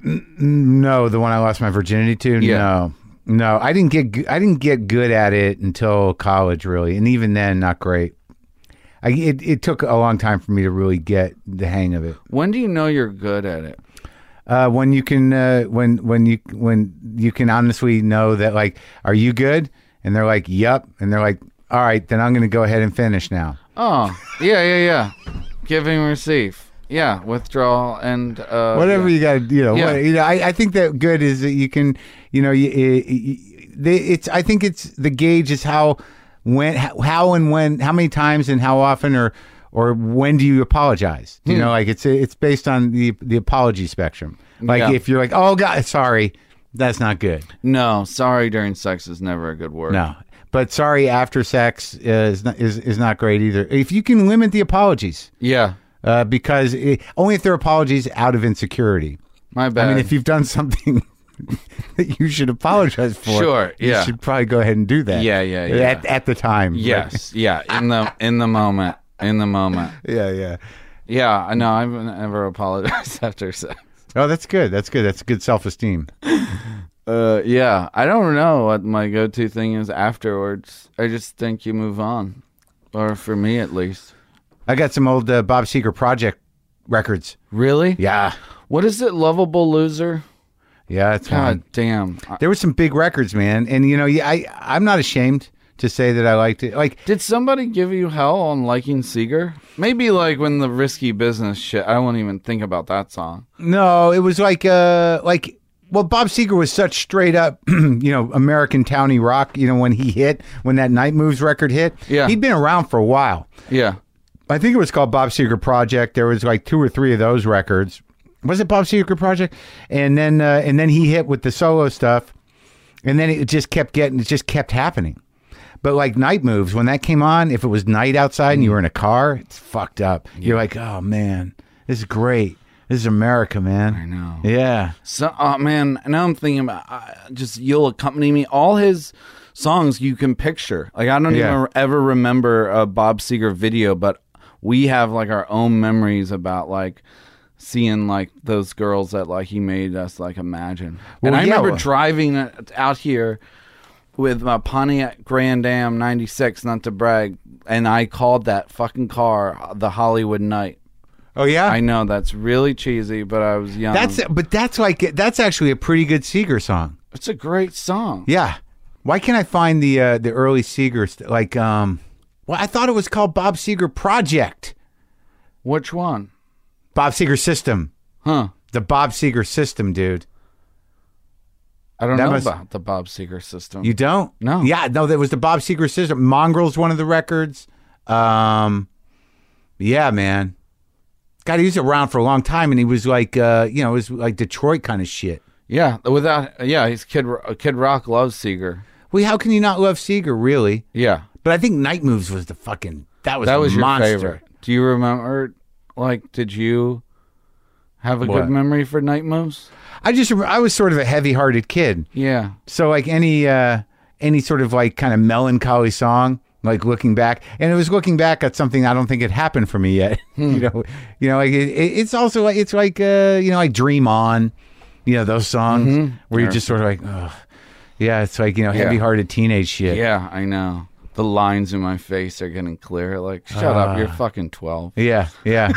No, the one I lost my virginity to. Yeah. No, no, I didn't get, g- I didn't get good at it until college, really, and even then, not great. I, it, it took a long time for me to really get the hang of it. When do you know you're good at it? Uh, when you can, uh, when when you when you can honestly know that, like, are you good? And they're like, "Yup," and they're like, "All right, then I'm going to go ahead and finish now." Oh, yeah, yeah, yeah. Giving, receive, yeah, withdrawal, and uh, Whatever yeah. you got to, you know, Yeah. what, you know. I, I think that good is that you can, you know, you, you, they, it's. I think it's the gauge is how, when, how, how and when, how many times and how often, or or when do you apologize? You Hmm. know, like it's it's based on the the apology spectrum. Like Yeah. if you're like, oh God, sorry, that's not good. No, sorry during sex is never a good word. No, but sorry after sex is not, is is not great either. If you can limit the apologies, Yeah, uh, because it, only if they're apologies out of insecurity. my bad. I mean, if you've done something that you should apologize for, Sure, yeah. you should probably go ahead and do that. Yeah, yeah, yeah. At, at the time, yes, yeah, in the in the moment, in the moment. Like, yeah, yeah. Yeah, I know. I've never apologized after sex. Oh, that's good. That's good. That's good self-esteem. Uh, yeah, I don't know what my go-to thing is afterwards. I just think you move on, or for me at least. I got some old uh, Bob Seger Project records. Really? Yeah, What is it? Lovable Loser? yeah. That's God one. damn. I- There were some big records, man, and you know, yeah, I I'm not ashamed to say that I liked it. Like, Did somebody give you hell on liking Seeger? Maybe like when the Risky Business shit. I won't even think about that song. no, it was like uh like. Well, Bob Seger was such straight up, you know, American towny rock. You know, when he hit, when that Night Moves record hit, Yeah. he'd been around for a while. Yeah. I think it was called Bob Seger Project. There was like two or three of those records. Was it Bob Seger Project? And then uh, and then he hit with the solo stuff, and then it just kept getting, it just kept happening. But like Night Moves, when that came on, if it was night outside and you were in a car, it's fucked up. Yeah. You're like, oh man, this is great. This is America, man. I know. Yeah. So, oh man, now I'm thinking about uh, just You'll Accompany Me. All his songs you can picture. Like I don't Yeah. even ever remember a Bob Seger video, but we have like our own memories about like seeing like those girls that like he made us like imagine. Well, and I yeah, remember well- driving out here with my Pontiac Grand Am ninety-six, not to brag, and I called that fucking car the Hollywood Night. Oh yeah. I know that's really cheesy, but I was young. That's but that's like that's actually a pretty good Seeger song. It's a great song. Yeah. Why can't I find the uh, the early Seeger st- like um? Well, I thought it was called Bob Seger Project. Which one? Bob Seger System. Huh. The Bob Seger System, dude. I don't That know must- about the Bob Seger system. You don't? No. Yeah, no, that was the Bob Seger System. Mongrel's one of the records. Um, yeah, man. God, he was around for a long time, and he was like, uh, you know, it was like Detroit kind of shit. Yeah, without yeah, he's Kid Kid Rock loves Seger. Well, how can you not love Seeger, really? Yeah, But I think Night Moves was the fucking, that was that a was your monster. favorite. Do you remember? Like, did you have a What? good memory for Night Moves? I just, rem- I was sort of a heavy-hearted kid. Yeah, So like any uh any sort of like kind of melancholy song, like looking back, and it was looking back at something I don't think had happened for me yet. you know, you know, like it, it- it's also like it's like uh you know like Dream On, you know those songs Mm-hmm. where you're just sort of like, oh, yeah, it's like you know Yeah. heavy-hearted teenage shit. yeah, I know. The lines in my face are getting clear. Like, shut up, you're fucking twelve. yeah, yeah.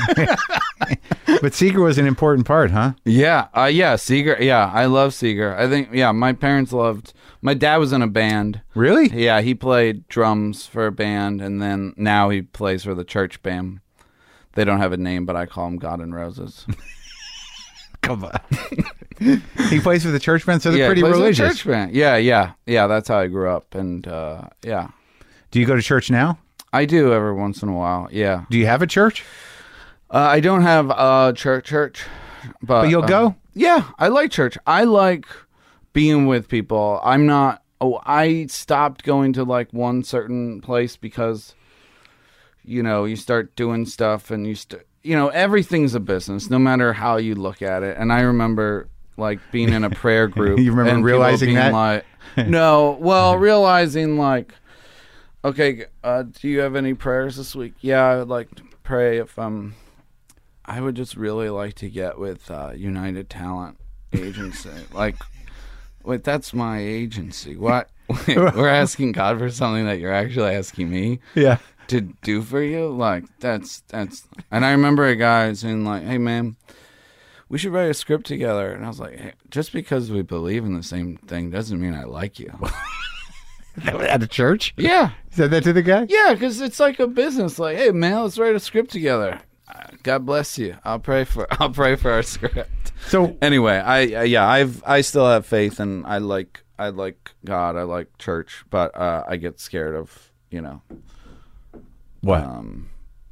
But Seeger was an important part, huh? Yeah, uh, yeah, Seger. Yeah, I love Seger. I think, yeah, my parents loved. My dad was in a band. Really? Yeah, he played drums for a band, and then now he plays for the church band. They don't have a name, but I call them God and Roses. Come on. He plays for the church band, so they're yeah, pretty he plays for the religious. church band. Yeah, yeah, yeah. That's how I grew up, and uh, yeah, Do you go to church now? I do every once in a while. Yeah, Do you have a church? uh, I don't have a church, church, but But you'll um, go? Yeah, I like church. I like being with people. I'm not. Oh, I stopped going to like one certain place because, you know, you start doing stuff and you st- you know, everything's a business, no matter how you look at it. And I remember like being in a prayer group. You remember and people realizing being that? Like, no, well, realizing like, okay, uh, do you have any prayers this week? Yeah, I would like to pray if um. I would just really like to get with uh, United Talent Agency. Like, wait, that's my agency. What? Wait, we're asking God for something that you're actually asking me Yeah. to do for you? Like, that's, that's, and I remember a guy saying like, hey man, we should write a script together. And I was like, hey, just because we believe in the same thing doesn't mean I like you. At a church? Yeah. Said that to the guy? Yeah, because it's like a business. Like, hey man, let's write a script together. Uh, God bless you. I'll pray for. I'll pray for our script. So Anyway, I uh, yeah, I've I still have faith, and I like I like God. I like church, but uh, I get scared of you know what? um,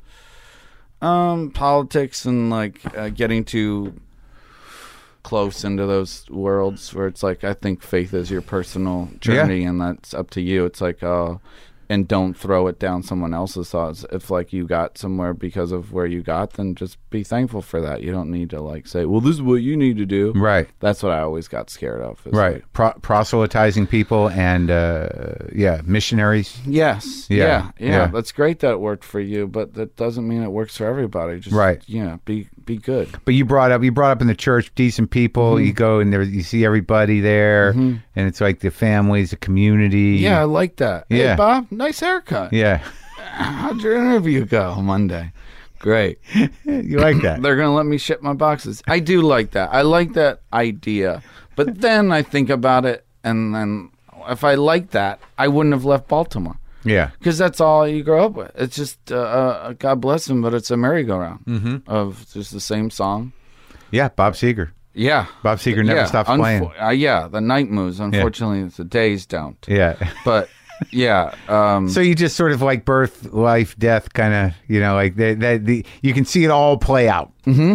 um politics and like uh, getting too close into those worlds where it's like I think faith is your personal journey, and that's up to you. It's like uh and don't throw it down someone else's thoughts. If like you got somewhere because of where you got, then just be thankful for that. You don't need to like say, well, this is what you need to do. Right. That's what I always got scared of. is Right. like, Pro- proselytizing people and uh, yeah, missionaries. yes. Yeah, Yeah, yeah. yeah. That's great that it worked for you, but that doesn't mean it works for everybody. Just Right. Yeah. Be be good. But you brought up you brought up in the church decent people. Mm-hmm. You go and there you see everybody there, and it's like the families, the community. Yeah, I like that. Yeah. Hey, Bob, nice haircut. Yeah. How'd your interview go Monday? Great. You like that? They're going to let me ship my boxes. I do like that. I like that idea. But then I think about it, and then if I liked that, I wouldn't have left Baltimore. Yeah. Because that's all you grow up with. It's just, uh, uh, God bless him, but it's a merry-go-round Mm-hmm. of just the same song. Yeah. Bob Seger. Yeah. Bob Seger never yeah. stops Unfo- playing. Uh, yeah, the night moves. Unfortunately, the days don't. Yeah. But, yeah. Um, So you just sort of like birth, life, death, kind of, you know, like that. The, the you can see it all play out. Mm-hmm.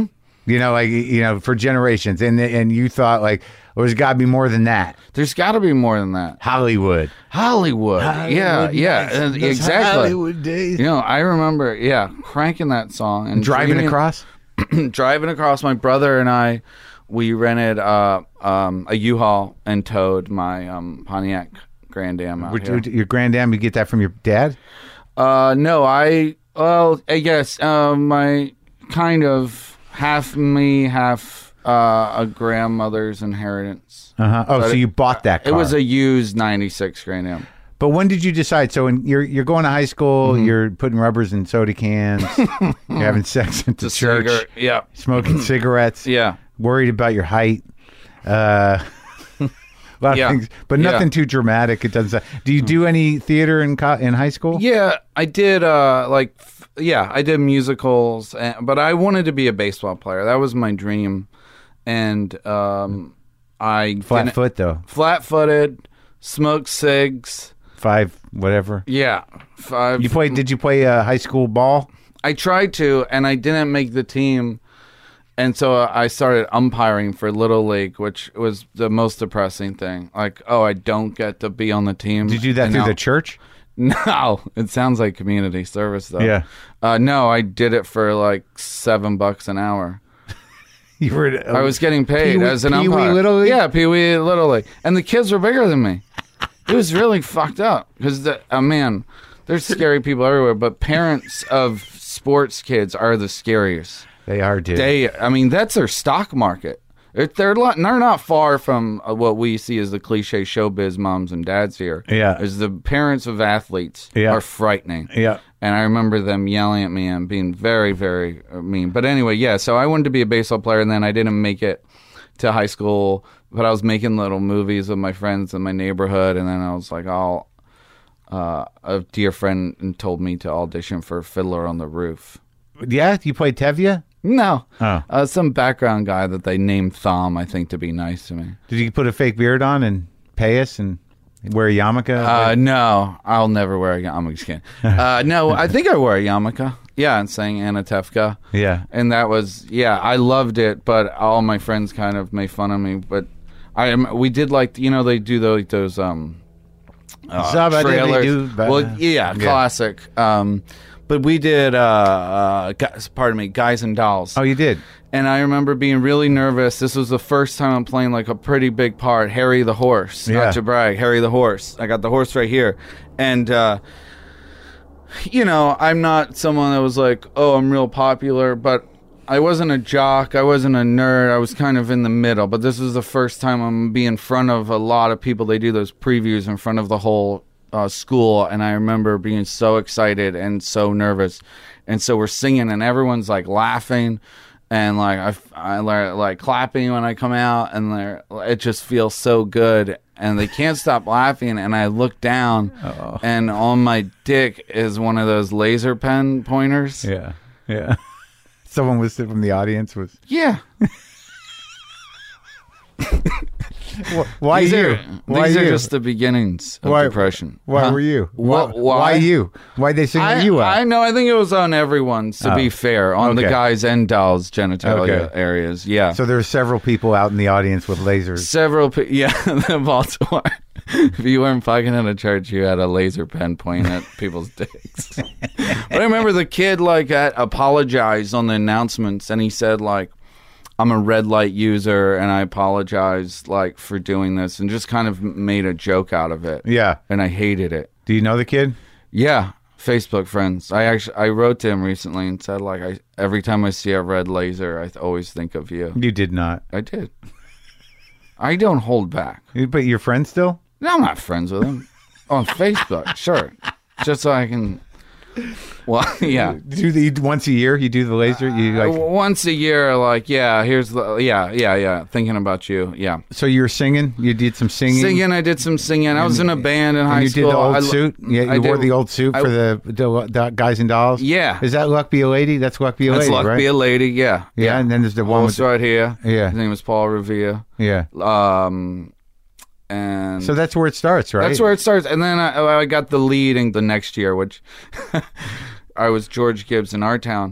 You know, like, you know, for generations. And and you thought, like, well, there's got to be more than that. There's got to be more than that. Hollywood. Hollywood. Hollywood yeah, yeah, days. and Those exactly. Hollywood days. You know, I remember, yeah, cranking that song and Driving dreaming- across? driving across. My brother and I, we rented uh, um, a U-Haul and towed my um, Pontiac Grand Am out Would here. you- your Grand Am, you get that from your dad? Uh, no, I, well, I guess uh, my kind of half me, half uh, a grandmother's inheritance. Uh-huh. Oh, But so it- you bought that car. It was a used ninety-six Grand Am. But when did you decide? So when you're you're going to high school, Mm-hmm. you're putting rubbers in soda cans, you're having sex at the, The church, cigar- yeah. smoking cigarettes, Yeah. worried about your height. Uh, a lot of Yeah. things, but Yeah. nothing too dramatic. It doesn't. Do you do any theater in co- in high school? Yeah, I did. Uh, like, f- yeah, I did musicals, and, but I wanted to be a baseball player. That was my dream, and um, I Flat didn't- foot though, flat-footed, smoked cigs. five whatever. Yeah, five. You played? Did you play uh, high school ball? I tried to, and I didn't make the team, and so uh, I started umpiring for Little League, which was the most depressing thing. Like, oh, I don't get to be on the team. Did you do that And through now- the church? No, it sounds like community service though. Yeah. Uh, no, I did it for like seven bucks an hour. You were. Uh, I was getting paid Pee-wee- as an Pee-wee umpire. Little League? Yeah, Pee Wee Little League, and the kids were bigger than me. It was really fucked up because the uh, man, there's scary people everywhere, but parents of sports kids are the scariest. They are, dude. They, I mean, that's their stock market. They're they're not, they're not far from uh, what we see as the cliche showbiz moms and dads here. Yeah. Is the parents of athletes Yeah. are frightening. Yeah. And I remember them yelling at me and being very, very uh, mean. But anyway, yeah, so I wanted to be a baseball player, and then I didn't make it to high school, but I was making little movies with my friends in my neighborhood, and then I was like, oh, uh, a dear friend told me to audition for Fiddler on the Roof. Yeah, you played Tevye. No. Oh. Uh, some background guy that they named Thom, I think, to be nice to me. Did you put a fake beard on and pay us and wear a yarmulke? Uh, no, I'll never wear a yarmulke. I'm just kidding. Uh, no, I think I wore a yarmulke. Yeah, and sang Anatevka. Yeah. And that was, yeah, I loved it, but all my friends kind of made fun of me. But I am, we did like, you know, they do those, those um, uh, trailers. Zabba-dibby-doo, Well, yeah, Yeah. classic. Um, but we did, uh, uh, guys, pardon me, Guys and Dolls. Oh, you did? And I remember being really nervous. This was the first time I'm playing like a pretty big part. Harry the horse. Yeah. Not to brag. Harry the horse. I got the horse right here. And, uh, you know, I'm not someone that was like, oh, I'm real popular. But I wasn't a jock. I wasn't a nerd. I was kind of in the middle. But this was the first time I'm being in front of a lot of people. They do those previews in front of the whole uh, school. And I remember being so excited and so nervous. And so we're singing and everyone's like laughing. And like I, I like, like clapping when I come out, and they're, it just feels so good, and they can't stop laughing. And I look down, Uh-oh. and on my dick is one of those laser pen pointers. Yeah. Yeah. Someone was from the audience was. Yeah. Why these you? Are, Why these you? are just the beginnings of Why- depression. Why Huh? were you? Wha- why, why? you? Why'd they single I, you out? I know. I think it was on everyone's. To Oh. be fair, on the Okay. guys and dolls' genitalia Okay. areas. Yeah. So there were several people out in the audience with lasers. Several, pe- yeah, the Baltimore. If you weren't fucking in a church, you had a laser pen pointing at people's dicks. But I remember the kid like at, apologized on the announcements, and he said like, "I'm a red light user, and I apologize like for doing this," and just kind of made a joke out of it. Yeah. And I hated it. Do you know the kid? Yeah, Facebook friends. I actually I wrote to him recently and said like, I every time I see a red laser, I th- always think of you. You did not. I did. I don't hold back. But you're friends still? No, I'm not friends with him. On Facebook, sure. Just so I can... Well, yeah. Do the once a year? You do the laser? You Uh, like? Once a year, like, yeah, here's the... Yeah, yeah, yeah. Thinking about you, yeah. So you were singing? You did some singing? Singing, I did some singing. I was in a band in high And you school. did the old I, suit? Yeah, I you wore did- the old suit I- for the, the, the Guys and Dolls? Yeah. Is that Luck Be a Lady? That's Luck Be a That's Lady, Luck right? Be a Lady, yeah. yeah, and then there's the one Horse with... right here. Yeah. His name was Paul Revere. Yeah. Um... And So that's where it starts, right? that's where it starts. And then I, I got the lead in the next year, which I was George Gibbs in Our Town.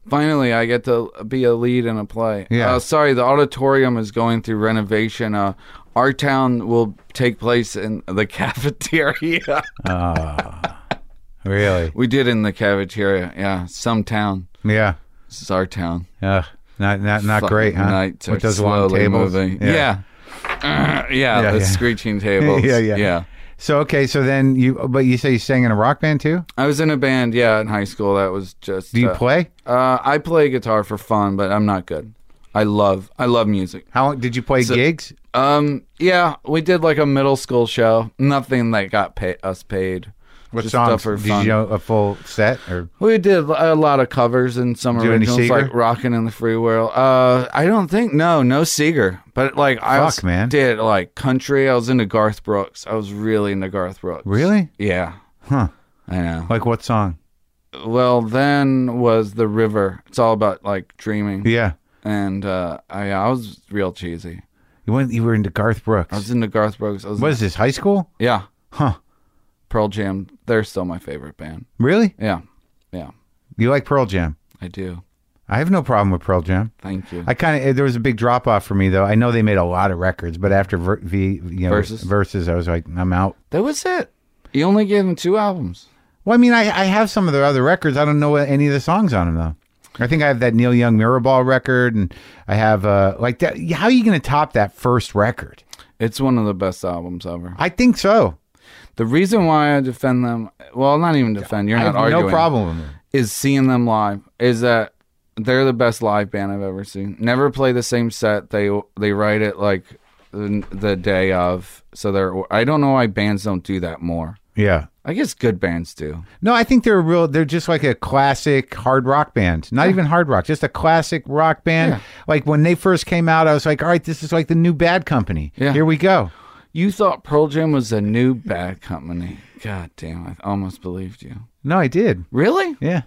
Finally, I get to be a lead in a play. Yeah. Uh, sorry, the auditorium is going through renovation. Uh, Our Town will take place in the cafeteria. Oh, really? We did in the cafeteria. Yeah, some town. Yeah. This is Our Town. Uh, not not not Fucking great, huh? nights are With those long slowly tables. moving. Yeah. Yeah. Uh, yeah, Yeah, the yeah. screeching tables. Yeah, yeah. Yeah. So okay, so then you, but you say you sang in a rock band too? I was in a band, yeah, in high school. That was just. Do you uh, play? Uh, I play guitar for fun, but I'm not good. I love, I love music. How long did you play So- gigs? Um, yeah, we did like a middle school show. Nothing that got pay- us paid. What Just songs? stuff for Did fun. you know a full set or? We did a lot of covers and some Did you do any originals, Seeger? like "Rockin' in the Free World." Uh, I don't think no, no Seeger, but like I Fuck, was, man. did like country. I was into Garth Brooks. I was really into Garth Brooks. Really? Yeah, Huh? I know. Like what song? Well, then was "The River." It's all about like dreaming, Yeah. and uh, I I was real cheesy. You went. You were into Garth Brooks. I was into Garth Brooks. I was, What is this? High school? Yeah, Huh? Pearl Jam. They're still my favorite band. Really? Yeah, yeah, You like Pearl Jam? I do. I have no problem with Pearl Jam. Thank you. I kind of there was a big drop off for me though. I know they made a lot of records, but after ver- V, you know, Versus? verses, I was like, I'm out. That was it. You only gave them two albums. Well, I mean, I, I have some of their other records. I don't know any of the songs on them though. I think I have that Neil Young Mirrorball record, and I have uh like that. How are you going to top that first record? It's one of the best albums ever. I think so. The reason why I defend them, well, not even defend, you're I not have arguing. no problem with them. Is seeing them live. Is that they're the best live band I've ever seen. Never play the same set. They they write it like the, the day of. So they're. I don't know why bands don't do that more. Yeah. I guess good bands do. No, I think they're real. They're just like a classic hard rock band. Not even hard rock, just a classic rock band. Yeah. Like when they first came out, I was like, all right, this is like the new Bad Company. Yeah. Here we go. You thought Pearl Jam was a new Bad Company. God damn, I almost believed you. No, I did. Really? Yeah.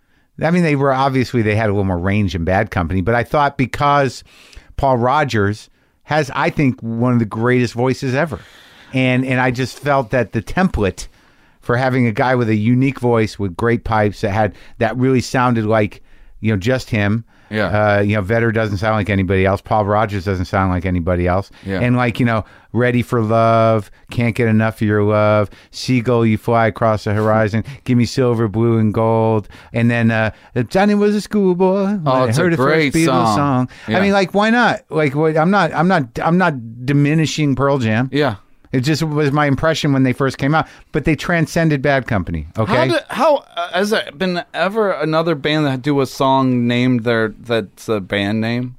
I mean, they were obviously, they had a little more range than Bad Company, but I thought because Paul Rogers has, I think, one of the greatest voices ever. And and I just felt that the template for having a guy with a unique voice with great pipes that had, that really sounded like, you know, just him. Yeah. Uh, you know, Vedder doesn't sound like anybody else. Paul Rogers doesn't sound like anybody else. Yeah. And like, you know, Ready for Love, Can't Get Enough of Your Love, Seagull, You Fly Across the Horizon, Give Me Silver, Blue, and Gold. And then uh, Johnny Was a Schoolboy. When Oh, I it's a heard the great first Beatles song. Yeah. I mean, like, why not? Like, what, I'm not, I'm not, I'm not diminishing Pearl Jam. Yeah. It just was my impression when they first came out, but they transcended Bad Company. Okay. How, did, how uh, has there been ever another band that do a song named their that's a band name?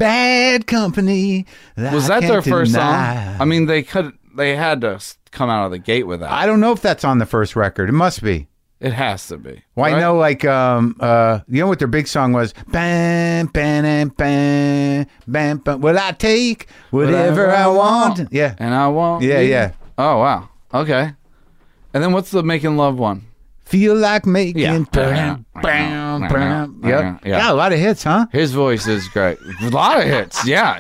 Bad Company. Was I that their can't first deny. song? I mean, they could they had to s- come out of the gate with that. I don't know if that's on the first record. It must be. It has to be. Well, right? I know, like, um, uh, you know what their big song was? Bam, bam, bam, bam, bam. Will I take whatever I want? Yeah, and I won't. Yeah, leave. yeah. Oh wow. Okay. And then what's the Making Love one? feel like making. Yeah. Bam, bam, bam. Yep. Yeah. Got a lot of hits, huh? His voice is great. A lot of hits. Yeah.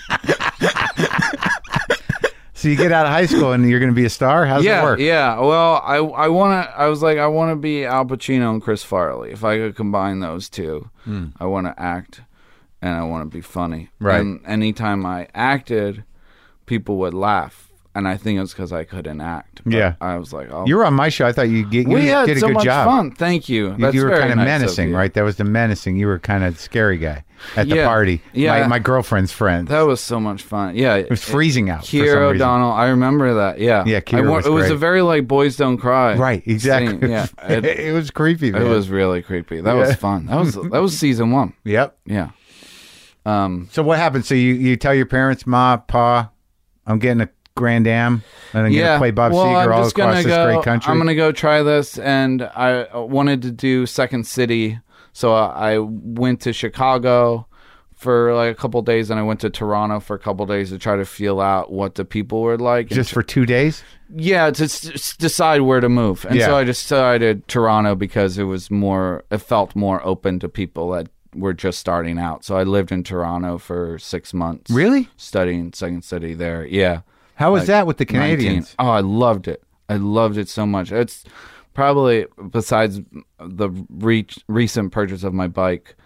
So you get out of high school and you're going to be a star? How's yeah, it work? Yeah, well, I I want to. I was like, I want to be Al Pacino and Chris Farley. If I could combine those two, Mm. I want to act and I want to be funny. Right. And anytime I acted, people would laugh, and I think it's because I couldn't act. But Yeah. I was like, oh, You were on my show. I thought you get you we had did a so good much job. fun. Thank you. You, That's you were very kind of nice menacing, you. right? That was the menacing. You were kind of scary guy at the Yeah. party. Yeah. My, my girlfriend's friend. That was so much fun. Yeah, It was freezing out. for Keira some reason. O'Donnell. I remember that. Yeah. Yeah, I Keira wa- was It was great. a very like Boys Don't Cry. Right, exactly. scene. Yeah. It, It, was creepy, man. it was really creepy. That Yeah. was fun. That was that was season one. Yep. Yeah. Um. So what happened? So you, you tell your parents, Ma, Pa, I'm getting a Grand Am, and I'm yeah. going to play Bob well, Seger I'm all just across gonna this go, great country. I'm gonna go try this, and I uh, wanted to do Second City, so I I went to Chicago for like a couple days, and I went to Toronto for a couple days to try to feel out what the people were like. and Just for two days? Yeah, to s- s- decide where to move. And Yeah. so I decided Toronto because it was more, it felt more open to people that were just starting out. So I lived in Toronto for six months. Really? Studying Second City there. Yeah. How was Like that with the nineteen. Canadians? Oh, I loved it. I loved it so much. It's probably, besides the re- recent purchase of my bike,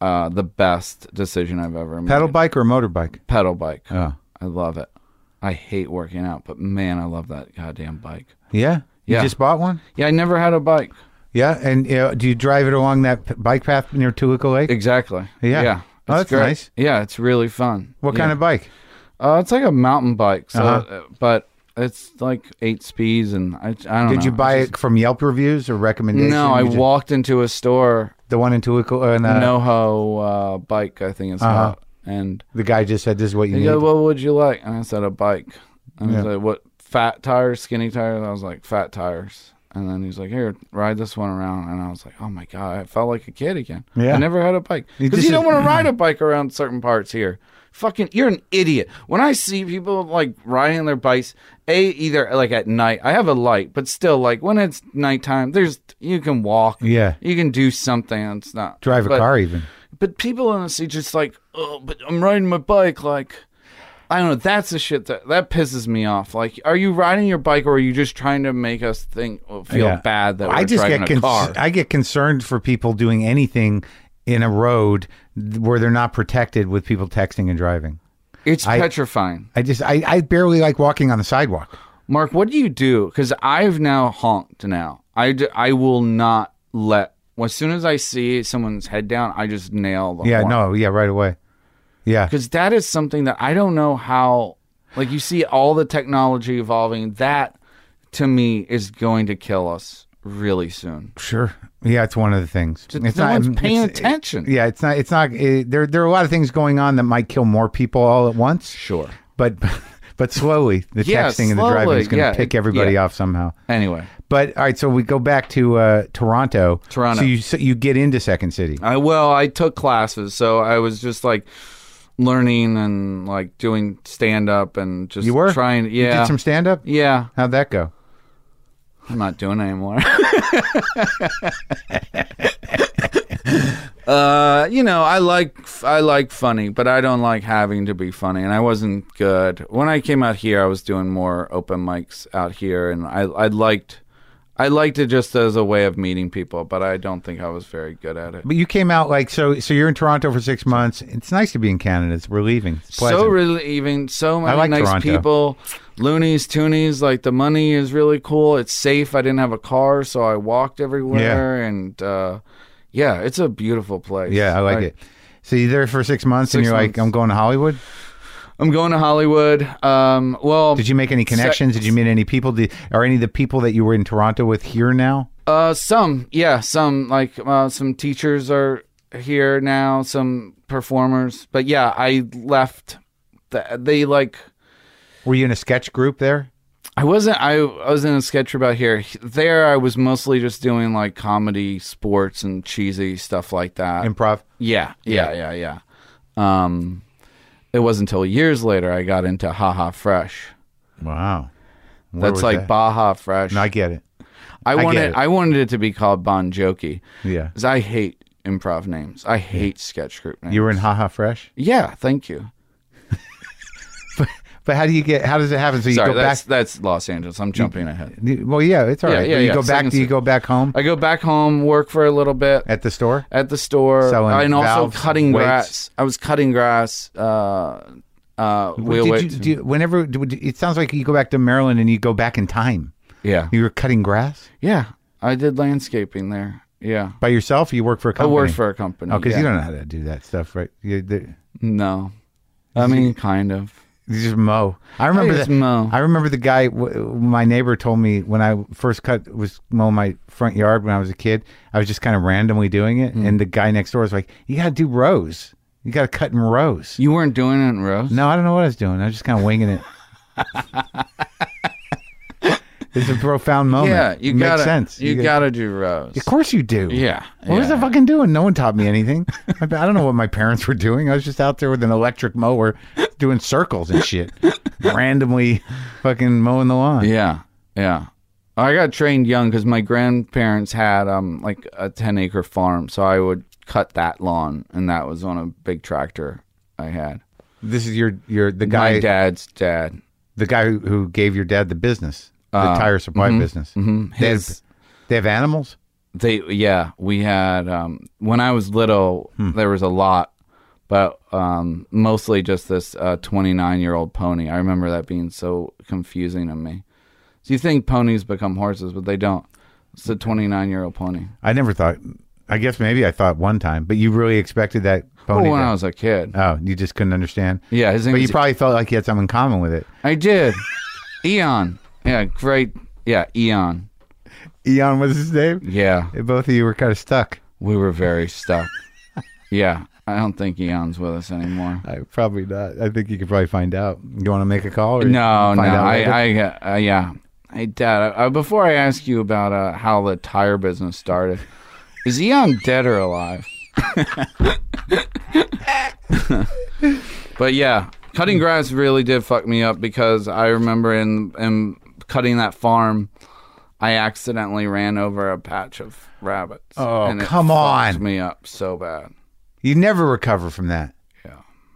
uh, the best decision I've ever made. Pedal bike or motorbike? Pedal bike. Oh. I love it. I hate working out, but man, I love that goddamn bike. Yeah? You Yeah. just bought one? Yeah, I never had a bike. Yeah, and uh, do you drive it along that p- bike path near Toluca Lake? Exactly. Yeah. Yeah. Oh, It's that's great. nice. Yeah, it's really fun. What Yeah. kind of bike? Uh, it's like a mountain bike, so Uh-huh. uh, but it's like eight speeds, and I, I don't know. Did you buy It's it from Yelp reviews or just- recommendations? No, I You just- walked into a store, The one in Toluca, uh, and, uh, NoHo uh, bike, I think it's Uh-huh. called, and the guy just said, this is what you he need. goes, "What would you like?" And I said, "A bike." And Yeah. he's like, "What? Fat tires, skinny tires?" I was like, "Fat tires." And then he's like, "Here, ride this one around." And I was like, "Oh my god, I felt like a kid again." Yeah. I never had a bike You because just- you don't want to ride a bike around certain parts here. Fucking, you're an idiot. When I see people like riding their bikes, a either like at night. I have a light, but still, like when it's nighttime, there's you can walk. Yeah. You can do something. It's not Drive a but- car even. But people honestly just like, oh, but I'm riding my bike. Like, I don't know. That's the shit that that pisses me off. Like, are you riding your bike, or are you just trying to make us think, well, feel Yeah. bad that we're I just driving get a con- car? I get concerned for people doing anything in a road where they're not protected with people texting and driving. It's I- petrifying. I just I, I barely like walking on the sidewalk. Mark, what do you do? Because I've now honked now. I, d- I will not let, as soon as I see someone's head down, I just nail the Yeah, horn. no, yeah, right away. Yeah. Because that is something that I don't know how, like you see all the technology evolving, that to me is going to kill us really soon. Sure. Yeah, it's one of the things. Just no one's paying it's- attention. Yeah, it's not. It's not. It, there, there are a lot of things going on that might kill more people all at once. Sure. But, but slowly, the Yeah, texting and the driving slowly, is going to yeah, pick it- everybody yeah. off somehow. Anyway, But all right, so we go back to uh, Toronto. Toronto. So you so you get into Second City. I well, I took classes, so I was just like learning and like doing stand up and just You were trying. You Yeah, did some stand up. yeah. How'd that go? I'm not doing it anymore. uh, you know, I like I like funny, but I don't like having to be funny, and I wasn't good. When I came out here, I was doing more open mics out here, and I I liked I liked it just as a way of meeting people, but I don't think I was very good at it. But you came out like so. So you're in Toronto for six months. It's nice to be in Canada. It's relieving. It's pleasant. So relieving, so many like nice Toronto. people, loonies, toonies. Like the money is really cool. It's safe. I didn't have a car, so I walked everywhere, and uh, yeah, it's a beautiful place. Yeah, I like it. So you're there for six months, and Six you're like, months. I'm going to Hollywood. I'm going to Hollywood. Um, well, Did you make any connections? Did you meet any people? Did, are any of the people that you were in Toronto with here now? uh, some, yeah, some like uh, some teachers are here now, some performers, but yeah, I left. The, they like. Were you in a sketch group there? I wasn't. I, I was in a sketch group out here. There, I was mostly just doing like comedy, sports, and cheesy stuff like that. Improv. Yeah, yeah, yeah, yeah. Um, it wasn't until years later I got into Haha Fresh. Wow. Where That's was like that? Baja Fresh. No, I get it. I get wanted. it. I wanted it to be called Bon Jovi. Yeah. Because I hate improv names. I hate sketch group names. You were in Haha Fresh. Yeah, thank you. But how do you get? How does it happen? So you Sorry, go back. that's that's Los Angeles. I'm jumping ahead. Well, yeah, it's all Yeah, right. yeah, But you yeah, go back. second Do you city. go back home I go back home, work for a little bit at the store? at the store, Selling and also valves, cutting weights? grass. I was cutting grass. Uh, uh, wheel Did weight. you, do you, whenever do- it sounds like you go back to Maryland and you go back in time. yeah, You were cutting grass yeah. I did landscaping there. Yeah, by yourself. Or you work for a I company. worked for a company. Oh, because yeah. you don't know how to do that stuff, right? You, the, No, I mean, kind of. you just mow. I remember just that. mow. I remember the guy. W- my neighbor told me when I first cut was mowing my front yard when I was a kid. I was just kind of randomly doing it, Hmm. and the guy next door was like, "You got to do rows. You got to cut in rows." You weren't doing it in rows? No, I don't know what I was doing. I was just kind of winging it. It's a profound moment. Yeah, you it gotta. makes sense. You, got- gotta do rows. Of course you do. Yeah. What was yeah. I fucking doing? No one taught me anything. I I don't know what my parents were doing. I was just out there with an electric mower doing circles and shit. Randomly fucking mowing the lawn. Yeah, yeah. I got trained young because my grandparents had um like a ten acre farm, so I would cut that lawn, and that was on a big tractor I had. This is your your the guy My dad's dad. the guy who, who gave your dad the business, the Uh, tire supply business. mhm. They, His- have, they have animals? They yeah, we had um, when I was little, Hmm. there was a lot, but um, mostly just this uh, twenty-nine year old pony. I remember that being so confusing to me. So you think ponies become horses, but they don't. It's a twenty-nine year old pony. I never thought. I guess maybe I thought one time, but you really expected that pony. Well, when to- I was a kid. oh, you just couldn't understand. Yeah, his name But you was probably felt like you had something in common with it. I did. Eon. Yeah, great. Yeah, Eon. Eon was his name. Yeah, Both of you were kind of stuck. we were very stuck. Yeah, I don't think Eon's with us anymore. I probably not. I think you could probably find out. You want to make a call? Or No, no. find out I, later? I, uh, uh, yeah. Hey, Dad. Uh, before I ask you about uh, how the tire business started, is Eon dead or alive? But yeah, cutting grass really did fuck me up because I remember in in cutting that farm, I accidentally ran over a patch of rabbits. Oh, and it come fucked on. me up so bad. You never recover from that. Yeah.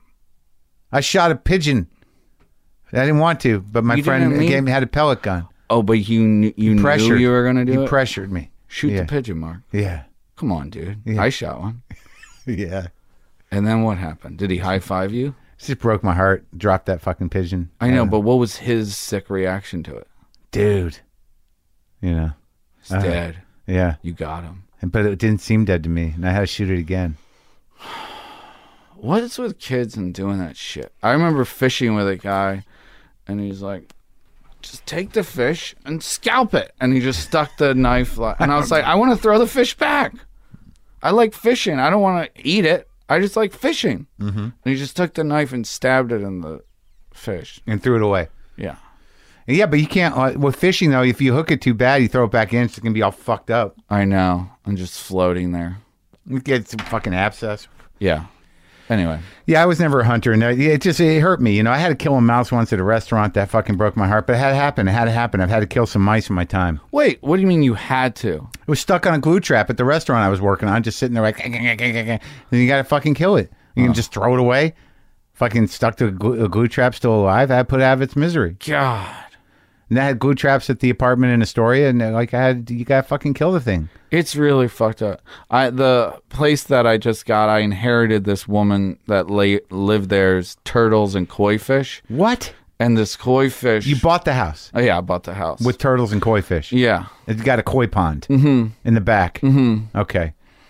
I shot a pigeon. I didn't want to, but my You friend didn't mean- gave me had a pellet gun. Oh, but you kn- you knew Pressured. you were gonna do He it. pressured me. Shoot Yeah. the pigeon, Mark. Yeah. Come on, dude. Yeah. I shot one. Yeah. And then what happened? Did he high five you? It just broke my heart. Dropped that fucking pigeon. I know, Yeah. but what was his sick reaction to it? dude. You know. He's Uh, dead. Yeah. You got him. But it didn't seem dead to me, and I had to shoot it again. What is with kids and doing that shit? I remember fishing with a guy, and he's like, just take the fish and scalp it. And he just stuck the knife. Like, and I was like, I want to throw the fish back. I like fishing. I don't want to eat it. I just like fishing. Mm-hmm. And he just took the knife and stabbed it in the fish. And threw it away. Yeah. Yeah, but you can't. Uh, with fishing, though, if you hook it too bad, you throw it back in, it's going to be all fucked up. I know. I'm just floating there. You get some fucking abscess. Yeah. Anyway. Yeah, I was never a hunter, and uh, it just it hurt me. You know, I had to kill a mouse once at a restaurant. That fucking broke my heart. But it had to happen. It had to happen. I've had to kill some mice in my time. Wait, what do you mean you had to? It was stuck on a glue trap at the restaurant I was working on, just sitting there like, and you got to fucking kill it. You can just throw it away. Fucking stuck to a glue, a glue trap, still alive. I had to put it out of its misery. God. And I had glue traps at the apartment in Astoria, and uh, like I had, you got to fucking kill the thing. It's really fucked up. I the place that I just got, I inherited this woman that lay, lived there's turtles and koi fish. What? And this koi fish. You bought the house Oh, yeah, I bought the house. with turtles and koi fish. yeah. It's got a koi pond in the back. Mm-hmm. Okay.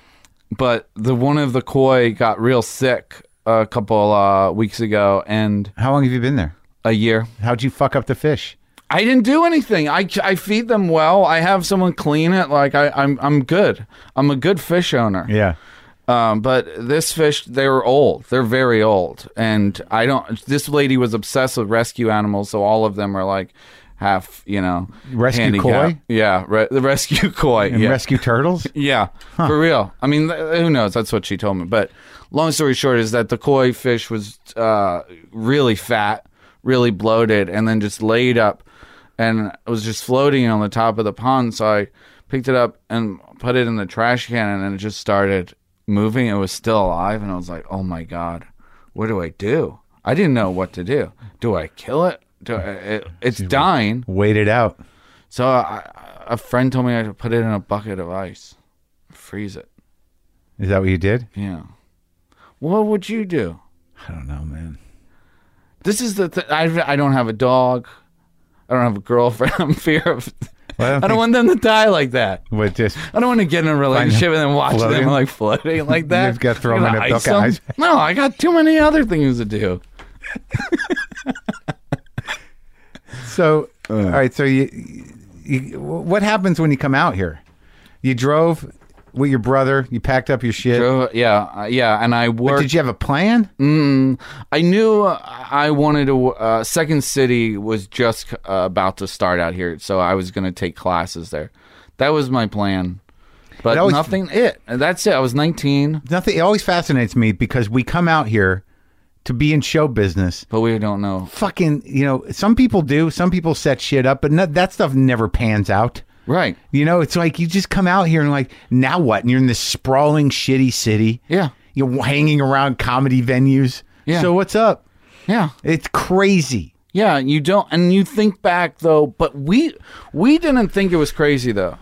But the one of the koi got real sick a couple uh, weeks ago, and How long have you been there? a year. How'd you fuck up the fish? I didn't do anything. I, I feed them well. I have someone clean it. Like I, I'm I'm good. I'm a good fish owner. Yeah. Um, but this fish, they were old. They're very old, and I don't. This lady was obsessed with rescue animals, so all of them are like half, you know, Rescue handicapped. koi? Yeah, re- the rescue koi. And yeah, rescue turtles? yeah, for real. I mean, th- who knows? That's what she told me. But long story short is that the koi fish was uh, really fat, really bloated, and then just laid up. And it was just floating on the top of the pond. So I picked it up and put it in the trash can, and then it just started moving. It was still alive. And I was like, oh my God, what do I do? I didn't know what to do. Do I kill it? Do I, it it's dying. Wait it out. So I, a friend told me I should put it in a bucket of ice, freeze it. Is that what you did? Yeah. What would you do? I don't know, man. This is the th- I, I don't have a dog. I don't have a girlfriend. I'm fear of. Well, I don't I don't think- want them to die like that. What, just I don't want to get in a relationship and then watch floating? them like floating like that. You've got to throw I'm them in gonna a ice bucket of them. ice. No, I got too many other things to do. So, all right. So, you, you, what happens when you come out here? You drove with your brother. You packed up your shit. So, yeah, uh, yeah, and I But worked. did you have a plan? Mm, I knew uh, I wanted to. Uh, Second City was just uh, about to start out here, so I was going to take classes there. That was my plan, but It always- nothing. It. That's it. I was nineteen, Nothing. It always fascinates me because we come out here to be in show business. but we don't know. Fucking, you know, some people do. Some people set shit up, but no, that stuff never pans out. Right. You know, it's like you just come out here and like, now what? And you're in this sprawling, shitty city. Yeah. You're hanging around comedy venues. Yeah. So what's up? Yeah. It's crazy. Yeah. You don't, and you think back though, but we we didn't think it was crazy though.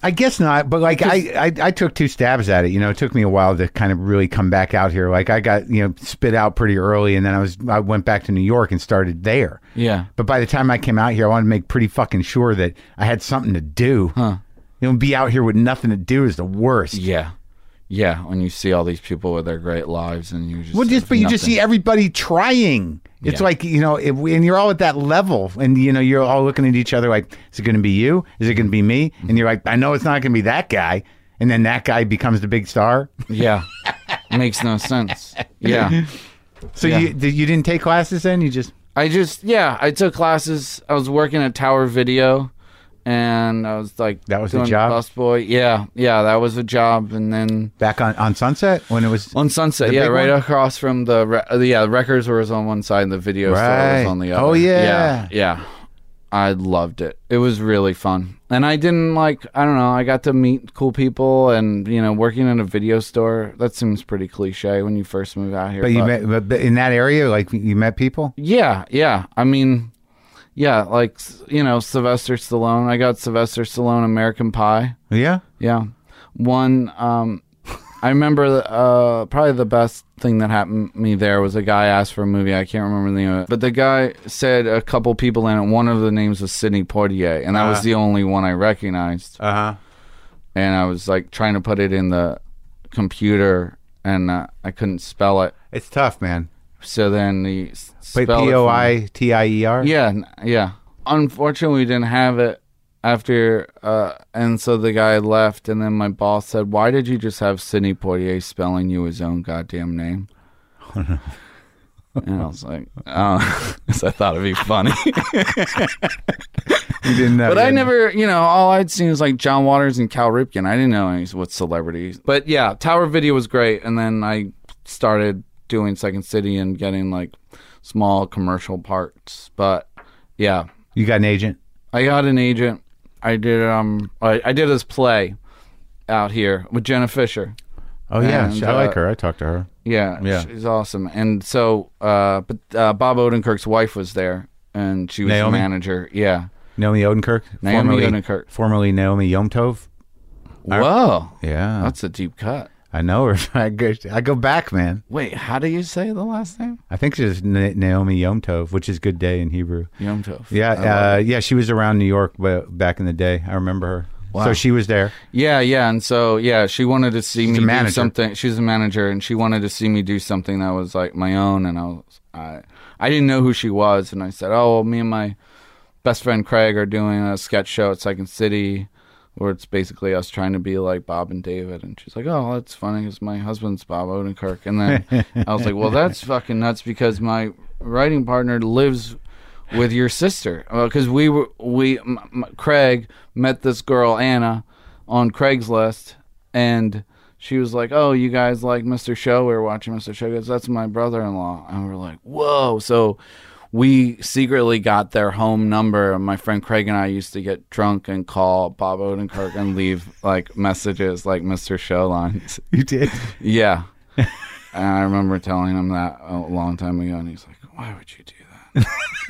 I guess not, but like I, I, I took two stabs at it. You know, it took me a while to kind of really come back out here. Like I got, you know, spit out pretty early, and then I was I went back to New York and started there. Yeah. But by the time I came out here, I wanted to make pretty fucking sure that I had something to do. Huh. You know, be out here with nothing to do is the worst. Yeah. Yeah. When you see all these people with their great lives, and you just Well, just have but you just nothing. see everybody trying. It's Yeah. like, you know, if, and you're all at that level, and you know, you're all looking at each other like, is it going to be you? Is it going to be me? And you're like, I know it's not going to be that guy. And then that guy becomes the big star. Yeah. Makes no sense. Yeah. So Yeah. you did- you didn't take classes then? You just I just, yeah, I took classes. I was working at Tower Video, and I was like, That was the doing job? busboy. Yeah, yeah, that was a job. And then back on, on Sunset when it was on Sunset, The yeah, big right one? across from the, re- uh, yeah, Records was on one side, and the video store Right. was on the other. Oh, yeah. yeah, yeah. I loved it. It was really fun. And I didn't like, I don't know, I got to meet cool people, and, you know, working in a video store, that seems pretty cliche when you first move out here. But you met but- but in that area, like you met people. Yeah, yeah. I mean, yeah, like, you know, Sylvester Stallone. I got Sylvester Stallone American Pie. Yeah. Yeah. One, um, I remember uh, probably the best thing that happened to me there was a guy asked for a movie. I can't remember the name of it. But the guy said a couple people in it. One of the names was Sidney Poitier, and that Uh. was the only one I recognized. Uh huh. And I was like trying to put it in the computer, and uh, I couldn't spell it. It's tough, man. So then the Wait, P O I T I E R. Yeah, n- yeah. Unfortunately, we didn't have it after, uh, and so the guy left, and then my boss said, "Why did you just have Sidney Poitier spelling you his own goddamn name?" And I was like, "Oh," because I thought it'd be funny. You didn't know. But you I didn't- never, you know, all I'd seen was like John Waters and Cal Ripken. I didn't know any what celebrities. But yeah, Tower Video was great, and then I started doing Second City and getting like small commercial parts. But yeah, You got an agent. I got an agent. I did um I, I did this play out here with Jenna Fisher. Oh yeah, And, she- I like uh, her. I talked to her. Yeah, Yeah. she's awesome. And so, uh, but uh, Bob Odenkirk's wife was there, and she was Naomi? the manager. Yeah, Naomi Odenkirk, Naomi formerly, Odenkirk. formerly Naomi Yom Tov. Whoa, Yeah, that's a deep cut. I know her. I go, I go back, man. Wait, how do you say the last name? I think she's Na- Naomi Yom Tov, which is good day in Hebrew. Yom Tov. Yeah, I love uh, it. yeah, she was around New York ba- back in the day. I remember her. Wow. So she was there. yeah, yeah. And so, yeah, she wanted to see She's me a do manager. something. She's a manager, and she wanted to see me do something that was like my own. And I was, I, I didn't know who she was, and I said, "Oh, well, me and my best friend Craig are doing a sketch show at Second City, where it's basically us trying to be like Bob and David." And she's like, "Oh, that's funny, because my husband's Bob Odenkirk." And then I was like, "Well, that's fucking nuts, because my writing partner lives with your sister." Because we were we m- m- Craig met this girl Anna on Craigslist, and she was like, "Oh, you guys like Mister Show? We were watching Mister Show." He goes, "That's my brother-in-law." And we're like, "Whoa!" So we secretly got their home number. And my friend Craig and I used to get drunk and call Bob Odenkirk and leave like messages, like Mister Show lines. You did. Yeah. And I remember telling him that a long time ago, and he's like, "Why would you do that?"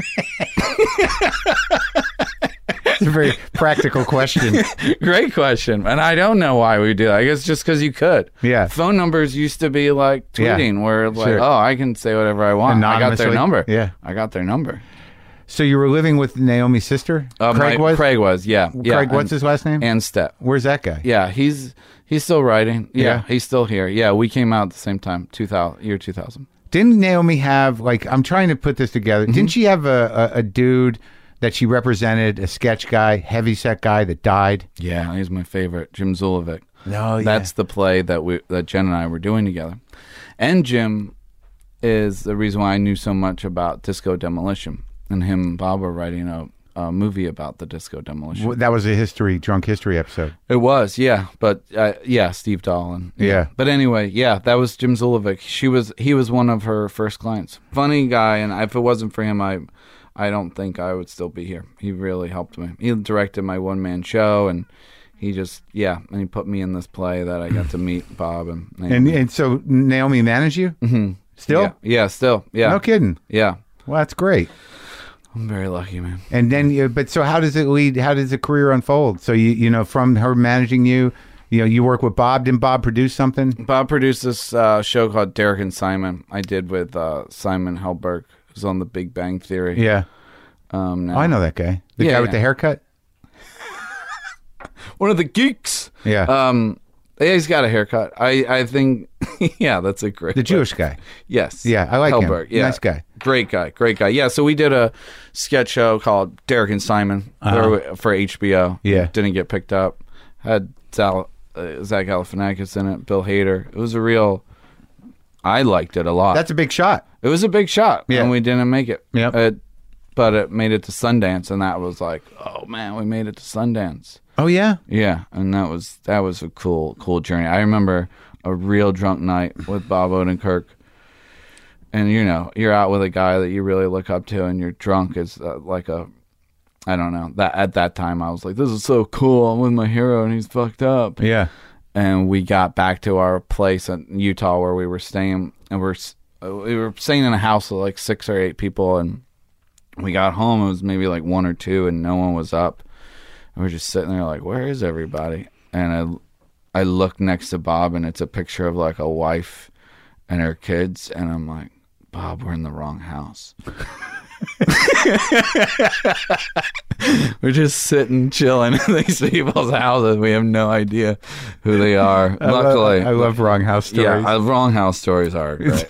It's a very practical question. Great question. And I don't know why we do that. I guess just because you could. Yeah. Phone numbers used to be like Yeah. tweeting, where like, Sure. "Oh, I can say whatever I want. I got their Anonymously. number. Yeah. I got their number." So you were living with Naomi's sister? Uh, Craig my- was? Craig was, yeah. yeah. Craig, what's and, his last name? Anstead. Where's that guy? Yeah, he's he's still writing. Yeah, Yeah. he's still here. Yeah, we came out at the same time, two thousand, year two thousand. Didn't Naomi have, like, I'm trying to put this together. Mm-hmm. Didn't she have a, a, a dude that she represented, a sketch guy, heavyset guy that died? Yeah, he's my favorite, Jim Zulovic. No, yeah. That's the play that we that Jen and I were doing together. And Jim is the reason why I knew so much about Disco Demolition. And him and Bob were writing a, a movie about the Disco Demolition. W- That was a history, drunk history episode. It was, yeah, but uh, yeah, Steve Dahl and Yeah. But anyway, yeah, that was Jim Zulovic. She was he was one of her first clients. Funny guy, and if it wasn't for him, I I don't think I would still be here. He really helped me. He directed my one man show, and he just yeah, and he put me in this play that I got to meet Bob and And and so Naomi managed you? Mhm. Still? yeah, yeah, still yeah, No kidding. yeah. Well, that's great. I'm very lucky, man. And then, you, but so how does it lead? How does the career unfold? So you, you know, from her managing you, you know, you work with Bob. Didn't Bob produce something? Bob produced this uh, show called Derek and Simon. I did with uh, Simon Helberg, who's on The Big Bang Theory. Yeah. Um, oh, I know that guy. The yeah, guy yeah. with the haircut. One of the geeks. Yeah. Um, yeah, he's got a haircut. I, I think, yeah, that's a great. The Jewish guy. Yes. Yeah, I like Helberg. him. Yeah. Nice guy. Great guy. Great guy. Yeah, so we did a sketch show called Derek and Simon Uh-huh. for H B O. Yeah. Didn't get picked up. Had Sal, uh, Zach Galifianakis in it, Bill Hader. It was a real, I liked it a lot. That's a big shot. It was a big shot, Yeah. and we didn't make it. Yep. It, but it made it to Sundance, and that was like, oh man, we made it to Sundance. Oh yeah. Yeah, and that was that was a cool cool journey. I remember a real drunk night with Bob Odenkirk, and you know you're out with a guy that you really look up to, and you're drunk is uh, like a, I don't know that at that time I was like, this is so cool. I'm with my hero, and he's fucked up. Yeah. And we got back to our place in Utah where we were staying, and we're we were staying in a house with like six or eight people, and we got home. It was maybe like one or two, and no one was up. And we're just sitting there like, where is everybody? And I, I look next to Bob, and it's a picture of like a wife and her kids, and I'm like, Bob, we're in the wrong house. We're just sitting, chilling in these people's houses. We have no idea who they are. I Luckily, love, I love wrong house stories. yeah, uh, wrong house stories are great.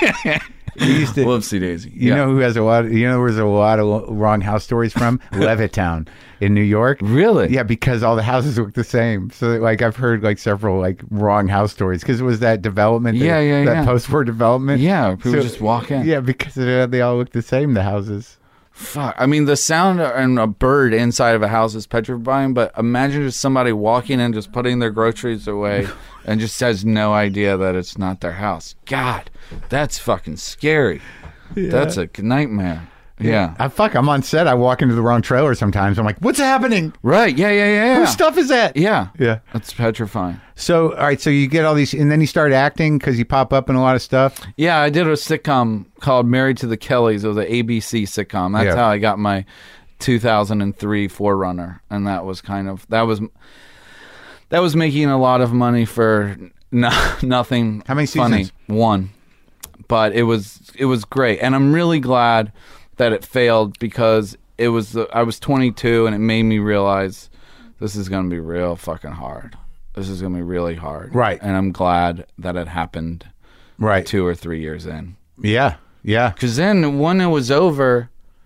We used to, Whoopsie daisy. you Yeah. know who has a lot? You know where's a lot of wrong house stories from? Levittown in New York. Really? Yeah, because all the houses look the same. So like I've heard like several like wrong house stories because it was that development. Yeah, that, yeah, that yeah. post-war development. Yeah, people So- just walk in. Yeah, because they they all look the same. The houses. Fuck. I mean, the sound and a bird inside of a house is petrifying, but imagine just somebody walking in, just putting their groceries away, and just has no idea that it's not their house. God, that's fucking scary. That's a nightmare. Yeah. I fuck. I'm on set. I walk into the wrong trailer sometimes. I'm like, what's happening? Right. Yeah, yeah, yeah. yeah. Whose stuff is that? Yeah. Yeah. That's petrifying. So, all right. So you get all these, and then you start acting because you pop up in a lot of stuff. Yeah, I did a sitcom called Married to the Kellys. It was an A B C sitcom. That's Yeah. how I got my two thousand three Forerunner, and that was kind of that was that was making a lot of money for no, nothing. How many funny. seasons? One, but it was it was great, and I'm really glad that it failed because it was the, I was twenty-two, and it made me realize this is going to be real fucking hard. This is going to be really hard, Right. And I'm glad that it happened Right. two or three years in. Yeah. Yeah. Because then when it was over,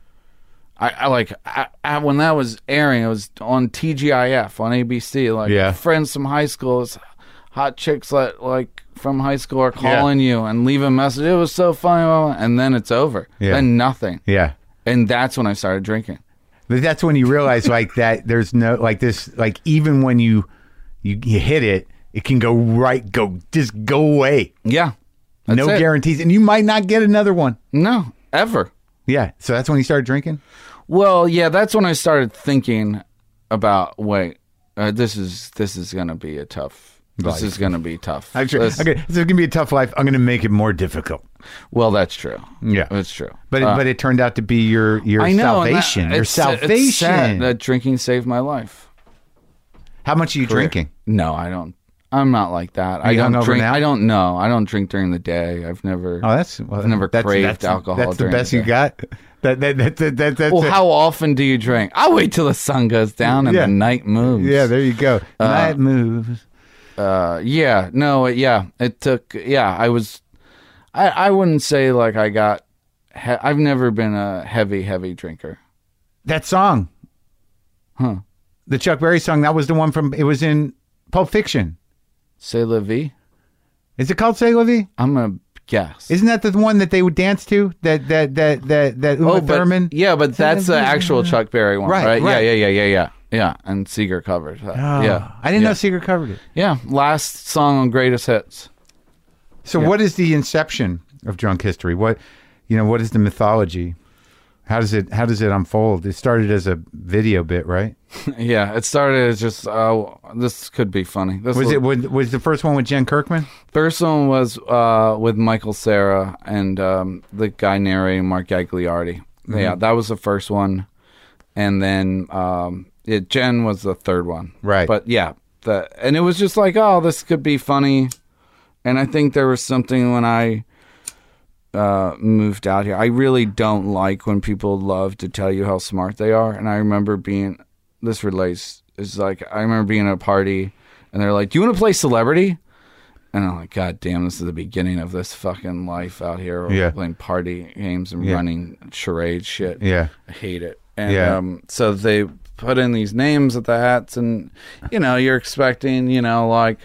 I, I like I, I, when that was airing, it was on T G I F on A B C. Like Yeah. friends from high school, it's hot chicks like like from high school are calling you and leave a message. It was so funny, and then it's over. Yeah. Then nothing, Yeah. and that's when I started drinking. But that's when you realize like that there's no like this like even when you you, you hit it, it can go right go just go away. Yeah, that's no it. guarantees, and you might not get another one. No, ever. Yeah. So that's when you started drinking. Well, yeah, that's when I started thinking about wait, uh, this is this is gonna be a tough. This Life. is gonna be tough. I'm sure, This- okay, so it's gonna be a tough life. I'm gonna make it more difficult. Well, that's true. Yeah, That's true. But it, Uh, but it turned out to be your your I know, and that- salvation. Your it's- It's salvation. sad that drinking saved my life. How much are you Career. drinking? No, I don't. I'm not like that. I you don't hungover drink. now? I don't know. I don't drink during the day. I've never. Oh, that's well, I've never that's, craved that's, alcohol That's the during best the you day. got. That that that, that, that that's well, it. how often do you drink? I wait till the sun goes down and Yeah. the night moves. Yeah, there you go. Night moves. Uh, yeah. No. It, yeah. It took. Yeah. I was. I. I wouldn't say like I got. He- I've never been a heavy, heavy drinker. That song, Huh. the Chuck Berry song, that was the one from. It was in Pulp Fiction. C'est la vie. Is it called "C'est la vie"? I'm gonna guess. Isn't that the one that they would dance to? That that that that that Uma Oh, but, Thurman. yeah, but that's the actual Chuck Berry one, Right, right? right. Yeah, yeah, yeah, yeah, yeah, yeah. And Seeger covered that. Oh, yeah, I didn't yeah. know Seeger covered it. Yeah, last song on Greatest Hits. So, Yeah. what is the inception of Drunk History? What, you know, what is the mythology? How does it How does it unfold? It started as a video bit, right? Yeah, it started as just uh, this could be funny. This Was it was, was the first one with Jen Kirkman? First one was uh, with Michael Cera and um, the guy narrating Mark Gagliardi. Mm-hmm. Yeah, that was the first one. And then um, it, Jen was the third one. Right. But yeah, the and it was just like, oh, this could be funny. And I think there was something when I uh, moved out here. I really don't like when people love to tell you how smart they are. And I remember being, this relates, is like, I remember being at a party and they're like, do you want to play celebrity? And I'm like, God damn, this is the beginning of this fucking life out here. Yeah. Playing party games and yeah. running charade shit. Yeah. I hate it. And yeah. um, so they put in these names at the hats and, you know, you're expecting, you know, like,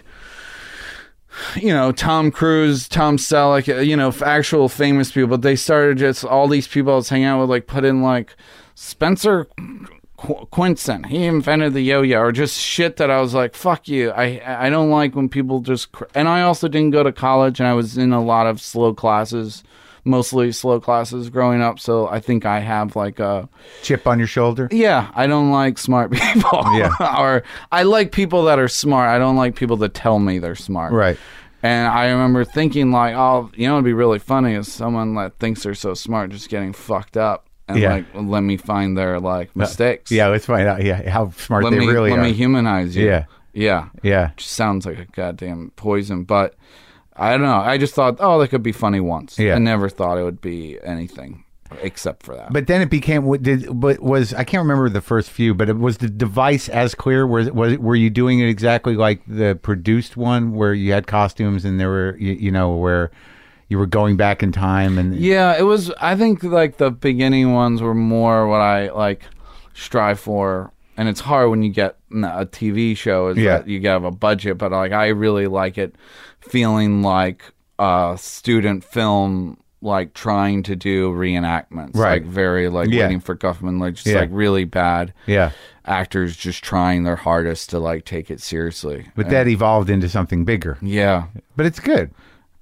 you know, Tom Cruise, Tom Selleck, you know, actual famous people. But they started just, all these people I was hanging out with, like, put in, like, Spencer Qu- Quinson. He invented the yo-yo, or just shit that I was like, fuck you. I I don't like when people just... Cr- and I also didn't go to college, and I was in a lot of slow classes, mostly slow classes growing up, so I think I have, like, a... Chip on your shoulder? Yeah, I don't like smart people. Yeah. Or I like people that are smart. I don't like people that tell me they're smart. Right. And I remember thinking, like, oh, you know, it'd be really funny is someone that thinks they're so smart just getting fucked up. And, yeah. like, let me find their, like, mistakes. Yeah, let's find out yeah, how smart let they me, really let are. Let me humanize you. Yeah. Yeah. Yeah. Which sounds like a goddamn poison. But I don't know. I just thought, oh, that could be funny once. Yeah. I never thought it would be anything except for that. But then it became, what did, but was, I can't remember the first few, but it was the device as clear? Was, was were you doing it exactly like the produced one where you had costumes and there were, you, you know, where you were going back in time? And yeah, it was, I think like the beginning ones were more what I like strive for. And it's hard when you get a T V show is yeah. that you have a budget, but like I really like it feeling like a student film, like trying to do reenactments, right? Like very like yeah. Waiting for Guffman, like just yeah. like really bad, yeah. actors just trying their hardest to like take it seriously. But and, that evolved into something bigger. Yeah, but it's good.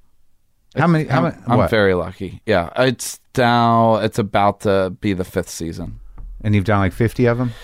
How many? How I'm, many? I'm what? very lucky. Yeah, it's now it's about to be the fifth season, and you've done like fifty of them.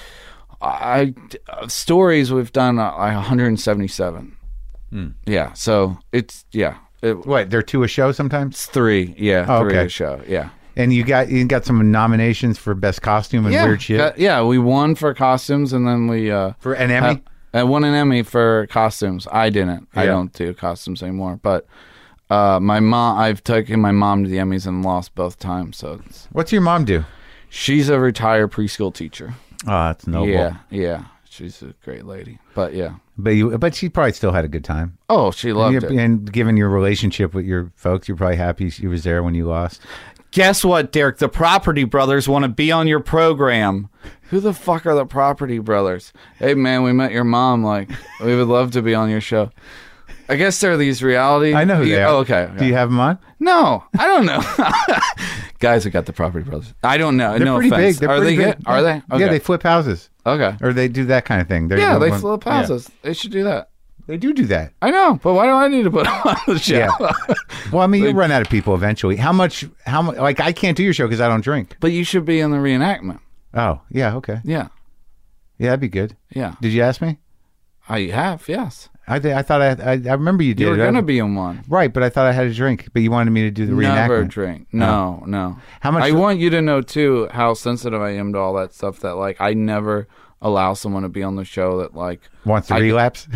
I uh, stories we've done uh, like one hundred seventy-seven. Mm. Yeah, so it's yeah. It, what, they're two a show sometimes? It's three, yeah, oh, three okay. a show, yeah. And you got you got some nominations for best costume and yeah, weird shit. got, yeah, we won for costumes, and then we uh, for an Emmy. I won an Emmy for costumes. I didn't. Yeah. I don't do costumes anymore. But uh, my mom, I've taken my mom to the Emmys and lost both times. So it's, what's your mom do? She's a retired preschool teacher. Oh, that's noble. Yeah, yeah. She's a great lady. But yeah. But you, but she probably still had a good time. Oh, she loved and it. And given your relationship with your folks, you're probably happy she was there when you lost. Guess what, Derek? The Property Brothers want to be on your program. Who the fuck are the Property Brothers? Hey, man, we met your mom. Like, we would love to be on your show. I guess there are these reality... I know who they are. Oh, okay, okay. Do you have them on? No, I don't know. Guys who got the Property Brothers. I don't know. They're no pretty offense. big. They're are pretty they big. good? Are they? Okay. Yeah, they flip houses. Okay. Or they do that kind of thing. They're, yeah, they one, flip houses. Yeah. They should do that. They do do that. I know, but why do I need to put them on the show? Yeah. Well, I mean, you'll run out of people eventually. How much, how much, like, I can't do your show because I don't drink. But you should be in the reenactment. Oh, yeah, okay. Yeah. Yeah, that'd be good. Yeah. Did you ask me? I have, yes. I did, I thought I, I, I remember you did. You were going to I, be in one. Right, but I thought I had a drink, but you wanted me to do the reenactment. Never drink. No, oh. no. How much? I want you to know, too, how sensitive I am to all that stuff that, like, I never allow someone to be on the show that, like... Wants to I, relapse?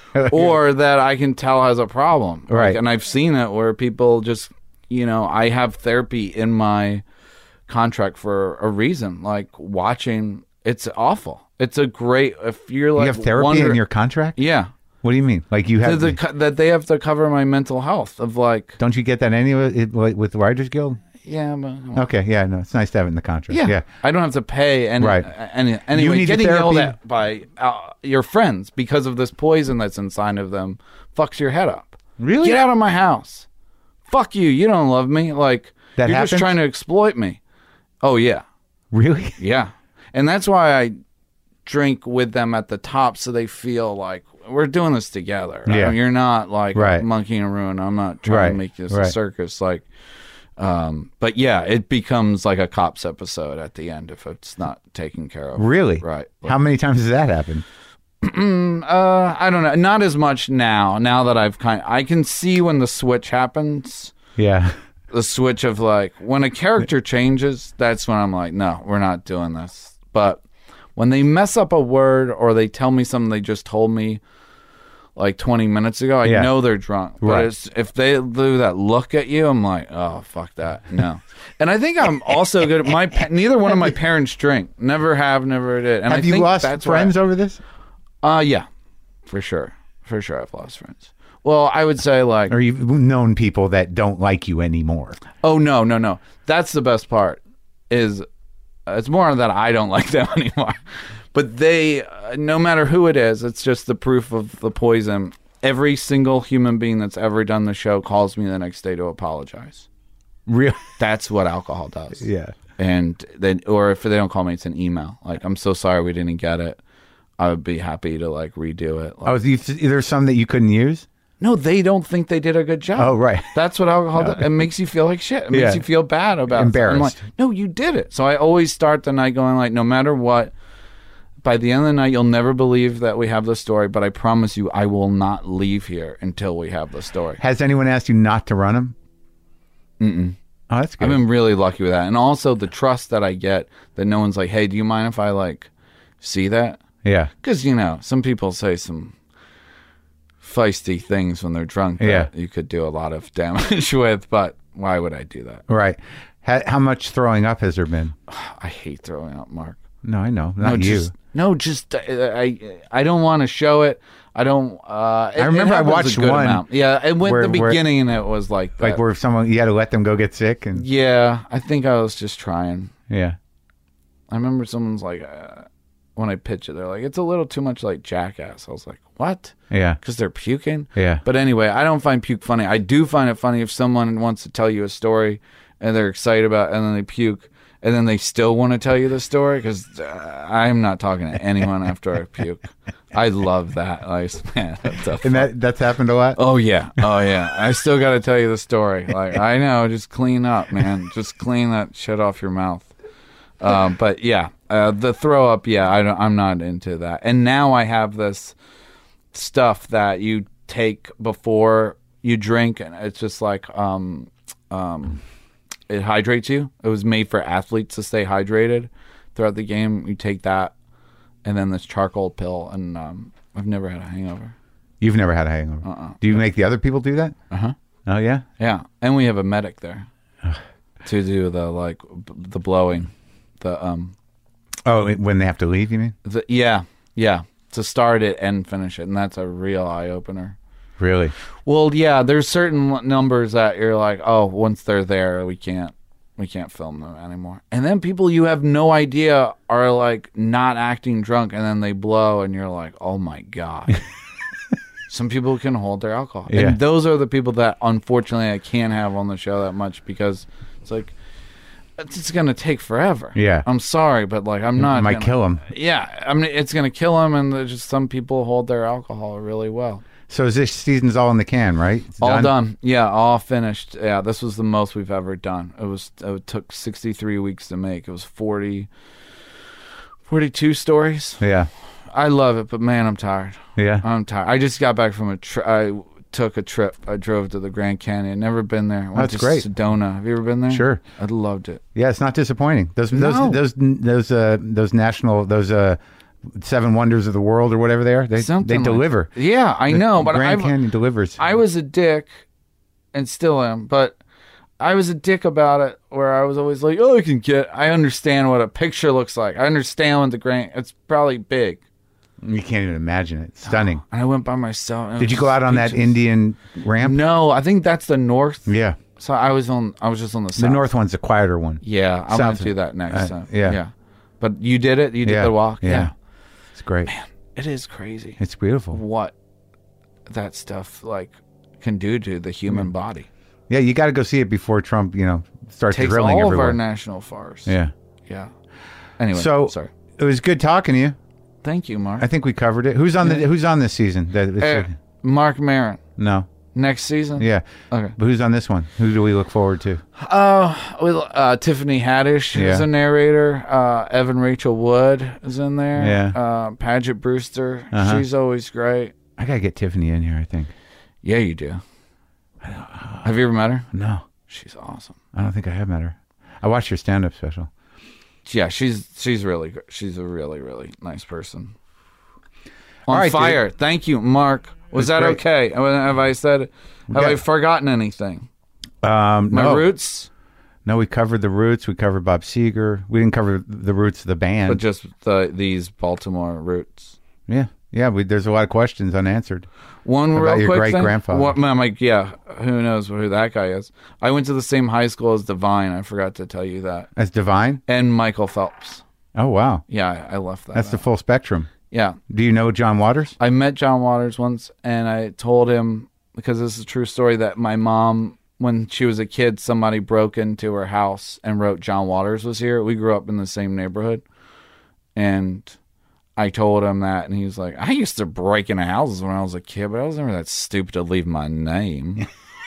or that I can tell has a problem. Right. Like, and I've seen it where people just, you know, I have therapy in my contract for a reason. Like, watching, it's awful. It's a great, if you're like... You have therapy wonder, in your contract? Yeah. What do you mean? Like you have... The, the, that they have to cover my mental health of like... Don't you get that anyway with the Writers Guild? Yeah, but... Okay, yeah, no, it's nice to have it in the contract. Yeah. yeah. I don't have to pay any... Right. any anyway, You need getting therapy. yelled at by uh, your friends because of this poison that's inside of them fucks your head up. Really? Get out of my house. Fuck you. You don't love me. Like, that you're happens? just trying to exploit me. Oh, yeah. Really? Yeah. And that's why I drink with them at the top so they feel like we're doing this together. Yeah. I mean, you're not like right. monkey and ruin. I'm not trying right. to make this right. a circus. Like, um, but yeah, it becomes like a cops episode at the end if it's not taken care of. Really? Right. How many times has that happened? uh, I don't know. Not as much now. Now that I've kind, I can see when the switch happens. Yeah. the switch of like when a character changes, that's when I'm like, no, we're not doing this. But when they mess up a word or they tell me something they just told me like twenty minutes ago, I Yeah. know they're drunk. But Right. it's, if they do that look at you, I'm like, oh, fuck that. No. And I think I'm also good at my, pa- neither one of my parents drink. Never have, never did. And Have I you think lost that's friends why- over this? Uh, yeah, for sure. For sure I've lost friends. Well, I would say like, Or you've known people that don't like you anymore? oh, no, no, no. That's the best part is uh, it's more that I don't like them anymore. But they, uh, no matter who it is, it's just the proof of the poison. Every single human being that's ever done the show calls me the next day to apologize. Real? That's what alcohol does. Yeah. And then, or if they don't call me, it's an email. Like, I'm so sorry we didn't get it. I would be happy to like redo it. Like, Oh, you, there's some that you couldn't use? no, they don't think they did a good job. Oh, right. That's what alcohol does. It makes you feel like shit. It makes Yeah. you feel bad about Embarrassed. it. I'm like, no, you did it. So I always start the night going like, no matter what, by the end of the night, you'll never believe that we have the story, but I promise you, I will not leave here until we have the story. Has anyone asked you not to run them? Mm-mm. Oh, that's good. I've been really lucky with that. And also the trust that I get that no one's like, hey, do you mind if I like see that? yeah. Because, you know, some people say some feisty things when they're drunk that Yeah. you could do a lot of damage with, but why would I do that? Right. How, how much throwing up has there been? I hate throwing up, Mark. No, I know. Not no, you. Just, no, just uh, I I don't want to show it. I don't. Uh, it, I remember it I happens a watched good one amount. Yeah, and when where- the where- beginning it was like that. Like where someone, you had to let them go get sick? and Yeah, I think I was just trying. Yeah. I remember someone's like, uh, when I pitch it, they're like, it's a little too much like Jackass. I was like, what? Yeah. Because they're puking? Yeah. But anyway, I don't find puke funny. I do find it funny if someone wants to tell you a story and they're excited about it and then they puke and then they still want to tell you the story because uh, I'm not talking to anyone after I puke. I love that. Like, man, that's a And that that's happened a lot? Oh yeah, oh yeah. I still got to tell you the story. Like I know, just clean up, man. Just clean that shit off your mouth. Um, but yeah, uh, the throw up. Yeah, I don't, I'm not into that. And now I have this stuff that you take before you drink, and it's just like um, um, it hydrates you. It was made for athletes to stay hydrated throughout the game. You take that, and then this charcoal pill, and um, I've never had a hangover. You've never had a hangover? Uh-uh. Do you make the other people do that? Uh huh. Oh, yeah? Yeah, and we have a medic there to do the like b- the blowing, the um, Oh, it- when they have to leave, you mean? the yeah, yeah, to start it and finish it, and that's a real eye opener. Really? Well, yeah, there's certain l- numbers that you're like, oh, once they're there, we can't we can't film them anymore. And then people you have no idea are like not acting drunk, and then they blow, and you're like, oh my god. Some people can hold their alcohol. Yeah. And those are the people that, unfortunately, I can't have on the show that much because it's like, it's, it's going to take forever. Yeah. I'm sorry, but like, I'm not. Might gonna, kill them. Yeah. I mean, it's going to kill them, and there's just some people hold their alcohol really well. So is this season's all in the can, right? It's All done. Yeah, all finished. Yeah, this was the most we've ever done. It was. It took sixty-three weeks to make. It was forty, forty-two stories. Yeah. I love it, but man, I'm tired. Yeah. I'm tired. I just got back from a trip. I took a trip. I drove to the Grand Canyon. Never been there. Went That's to great. Sedona. Have you ever been there? Sure. I loved it. Yeah, it's not disappointing. Those No. those those those uh those national those uh seven wonders of the world or whatever they are. They Something they like- deliver. Yeah, I know, but Grand I've, Canyon delivers. I was a dick, and still am. But I was a dick about it, where I was always like, "Oh, I can get. I understand what a picture looks like. I understand what the Grand. It's probably big." You can't even imagine it. Stunning. And I went by myself. and it Did you was go out on that pictures. Indian ramp? No, I think that's the north. Yeah. So I was on. I was just on the south. The north one's the quieter one. Yeah, I'm South- gonna do that next uh, time. yeah. yeah. But you did it. You did Yeah. the walk. Yeah. It's great. It is crazy It's beautiful. what that stuff like can do to the human Mm. body. Yeah, you got to go see it before Trump, you know, starts Takes drilling all everywhere. of our national forests. yeah. Yeah. Anyway, So sorry. it was good talking to you. Thank you, Mark. I think we covered it. Who's on the Who's on this season? That, Eh, Mark Maron. no. Next season. Yeah. Okay. But who's on this one? Who do we look forward to? Uh, well, uh, Tiffany Haddish is Yeah. a narrator. Uh, Evan Rachel Wood is in there. Yeah. Uh, Paget Brewster. Uh-huh. She's always great. I gotta get Tiffany in here. I think. Yeah, you do. Have you ever met her? No. She's awesome. I don't think I have met her. I watched your stand-up special. Yeah, she's she's really good. She's a really, really nice person. All On right, fire. dude. Thank you, Mark. Was that great. okay? Have I said, have got- I forgotten anything? Um, My no. roots? No, we covered the Roots. We covered Bob Seger. We didn't cover the Roots of the band. But just the, these Baltimore roots. yeah, yeah. We, there's a lot of questions unanswered. One About real your quick great-grandfather. thing. What, I'm like, yeah, who knows who that guy is? I went to the same high school as Divine. I forgot to tell you that. As Divine? And Michael Phelps. Oh, wow. Yeah, I, I left that. That's the out. full spectrum. Yeah. Do you know John Waters? I met John Waters once, and I told him, because this is a true story, that my mom, when she was a kid, somebody broke into her house and wrote John Waters was here. We grew up in the same neighborhood. And I told him that, and he was like, I used to break into houses when I was a kid, but I was never that stupid to leave my name.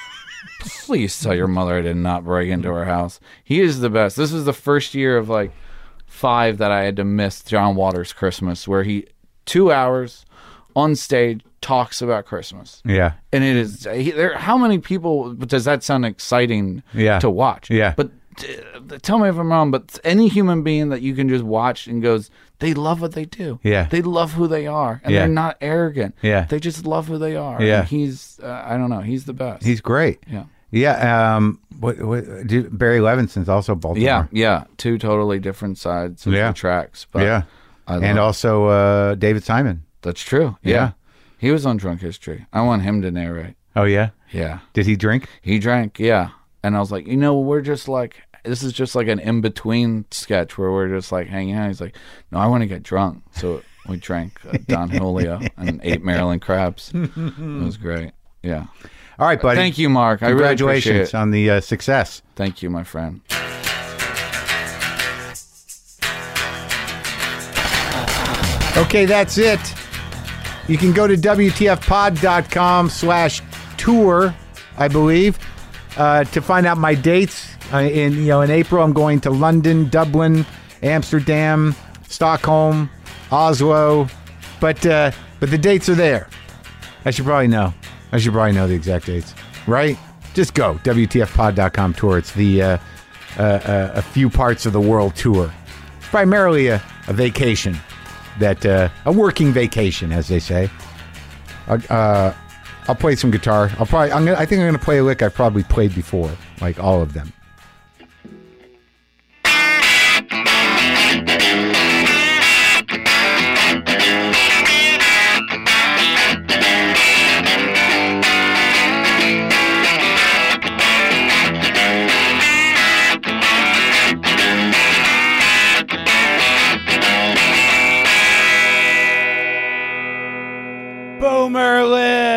Please tell your mother I did not break into her house. He is the best. This was the first year of like five that I had to miss John Waters' Christmas, where he, two hours on stage, talks about Christmas. Yeah. And it is, he, there. How many people, does that sound exciting Yeah. to watch? Yeah. But uh, tell me if I'm wrong, but any human being that you can just watch and goes, they love what they do. Yeah. They love who they are. And Yeah. they're not arrogant. Yeah. They just love who they are. Yeah. And he's, uh, I don't know, he's the best. He's great. yeah. Yeah. Um, what, what, do, Barry Levinson's also Baltimore. Yeah, yeah. Two totally different sides of Yeah. the tracks. But yeah. I And love- also uh, David Simon. that's true. Yeah. Yeah. He was on Drunk History. I want him to narrate. Oh, yeah? Yeah. Did he drink? He drank, yeah. And I was like, you know, we're just like, this is just like an in-between sketch where we're just like hanging out. He's like, no, I want to get drunk. So we drank uh, Don Julio and ate Maryland crabs. It was great. Yeah. All right, buddy. Thank you, Mark. I really appreciate Congratulations it. on the uh, success. Thank you, my friend. Okay, that's it. You can go to W T F pod dot com slash tour, I believe, uh, to find out my dates. Uh, in you know, in April, I'm going to London, Dublin, Amsterdam, Stockholm, Oslo, but uh, but the dates are there. I should probably know. I should probably know the exact dates, right? Just go W T F pod dot com tour. It's the uh, uh, uh, a few parts of the world tour. It's primarily a, a vacation. That uh, a working vacation, as they say. Uh, uh, I'll play some guitar. I'll probably. I'm gonna, I think I'm going to play a lick I've probably played before, like all of them. Boomerlin!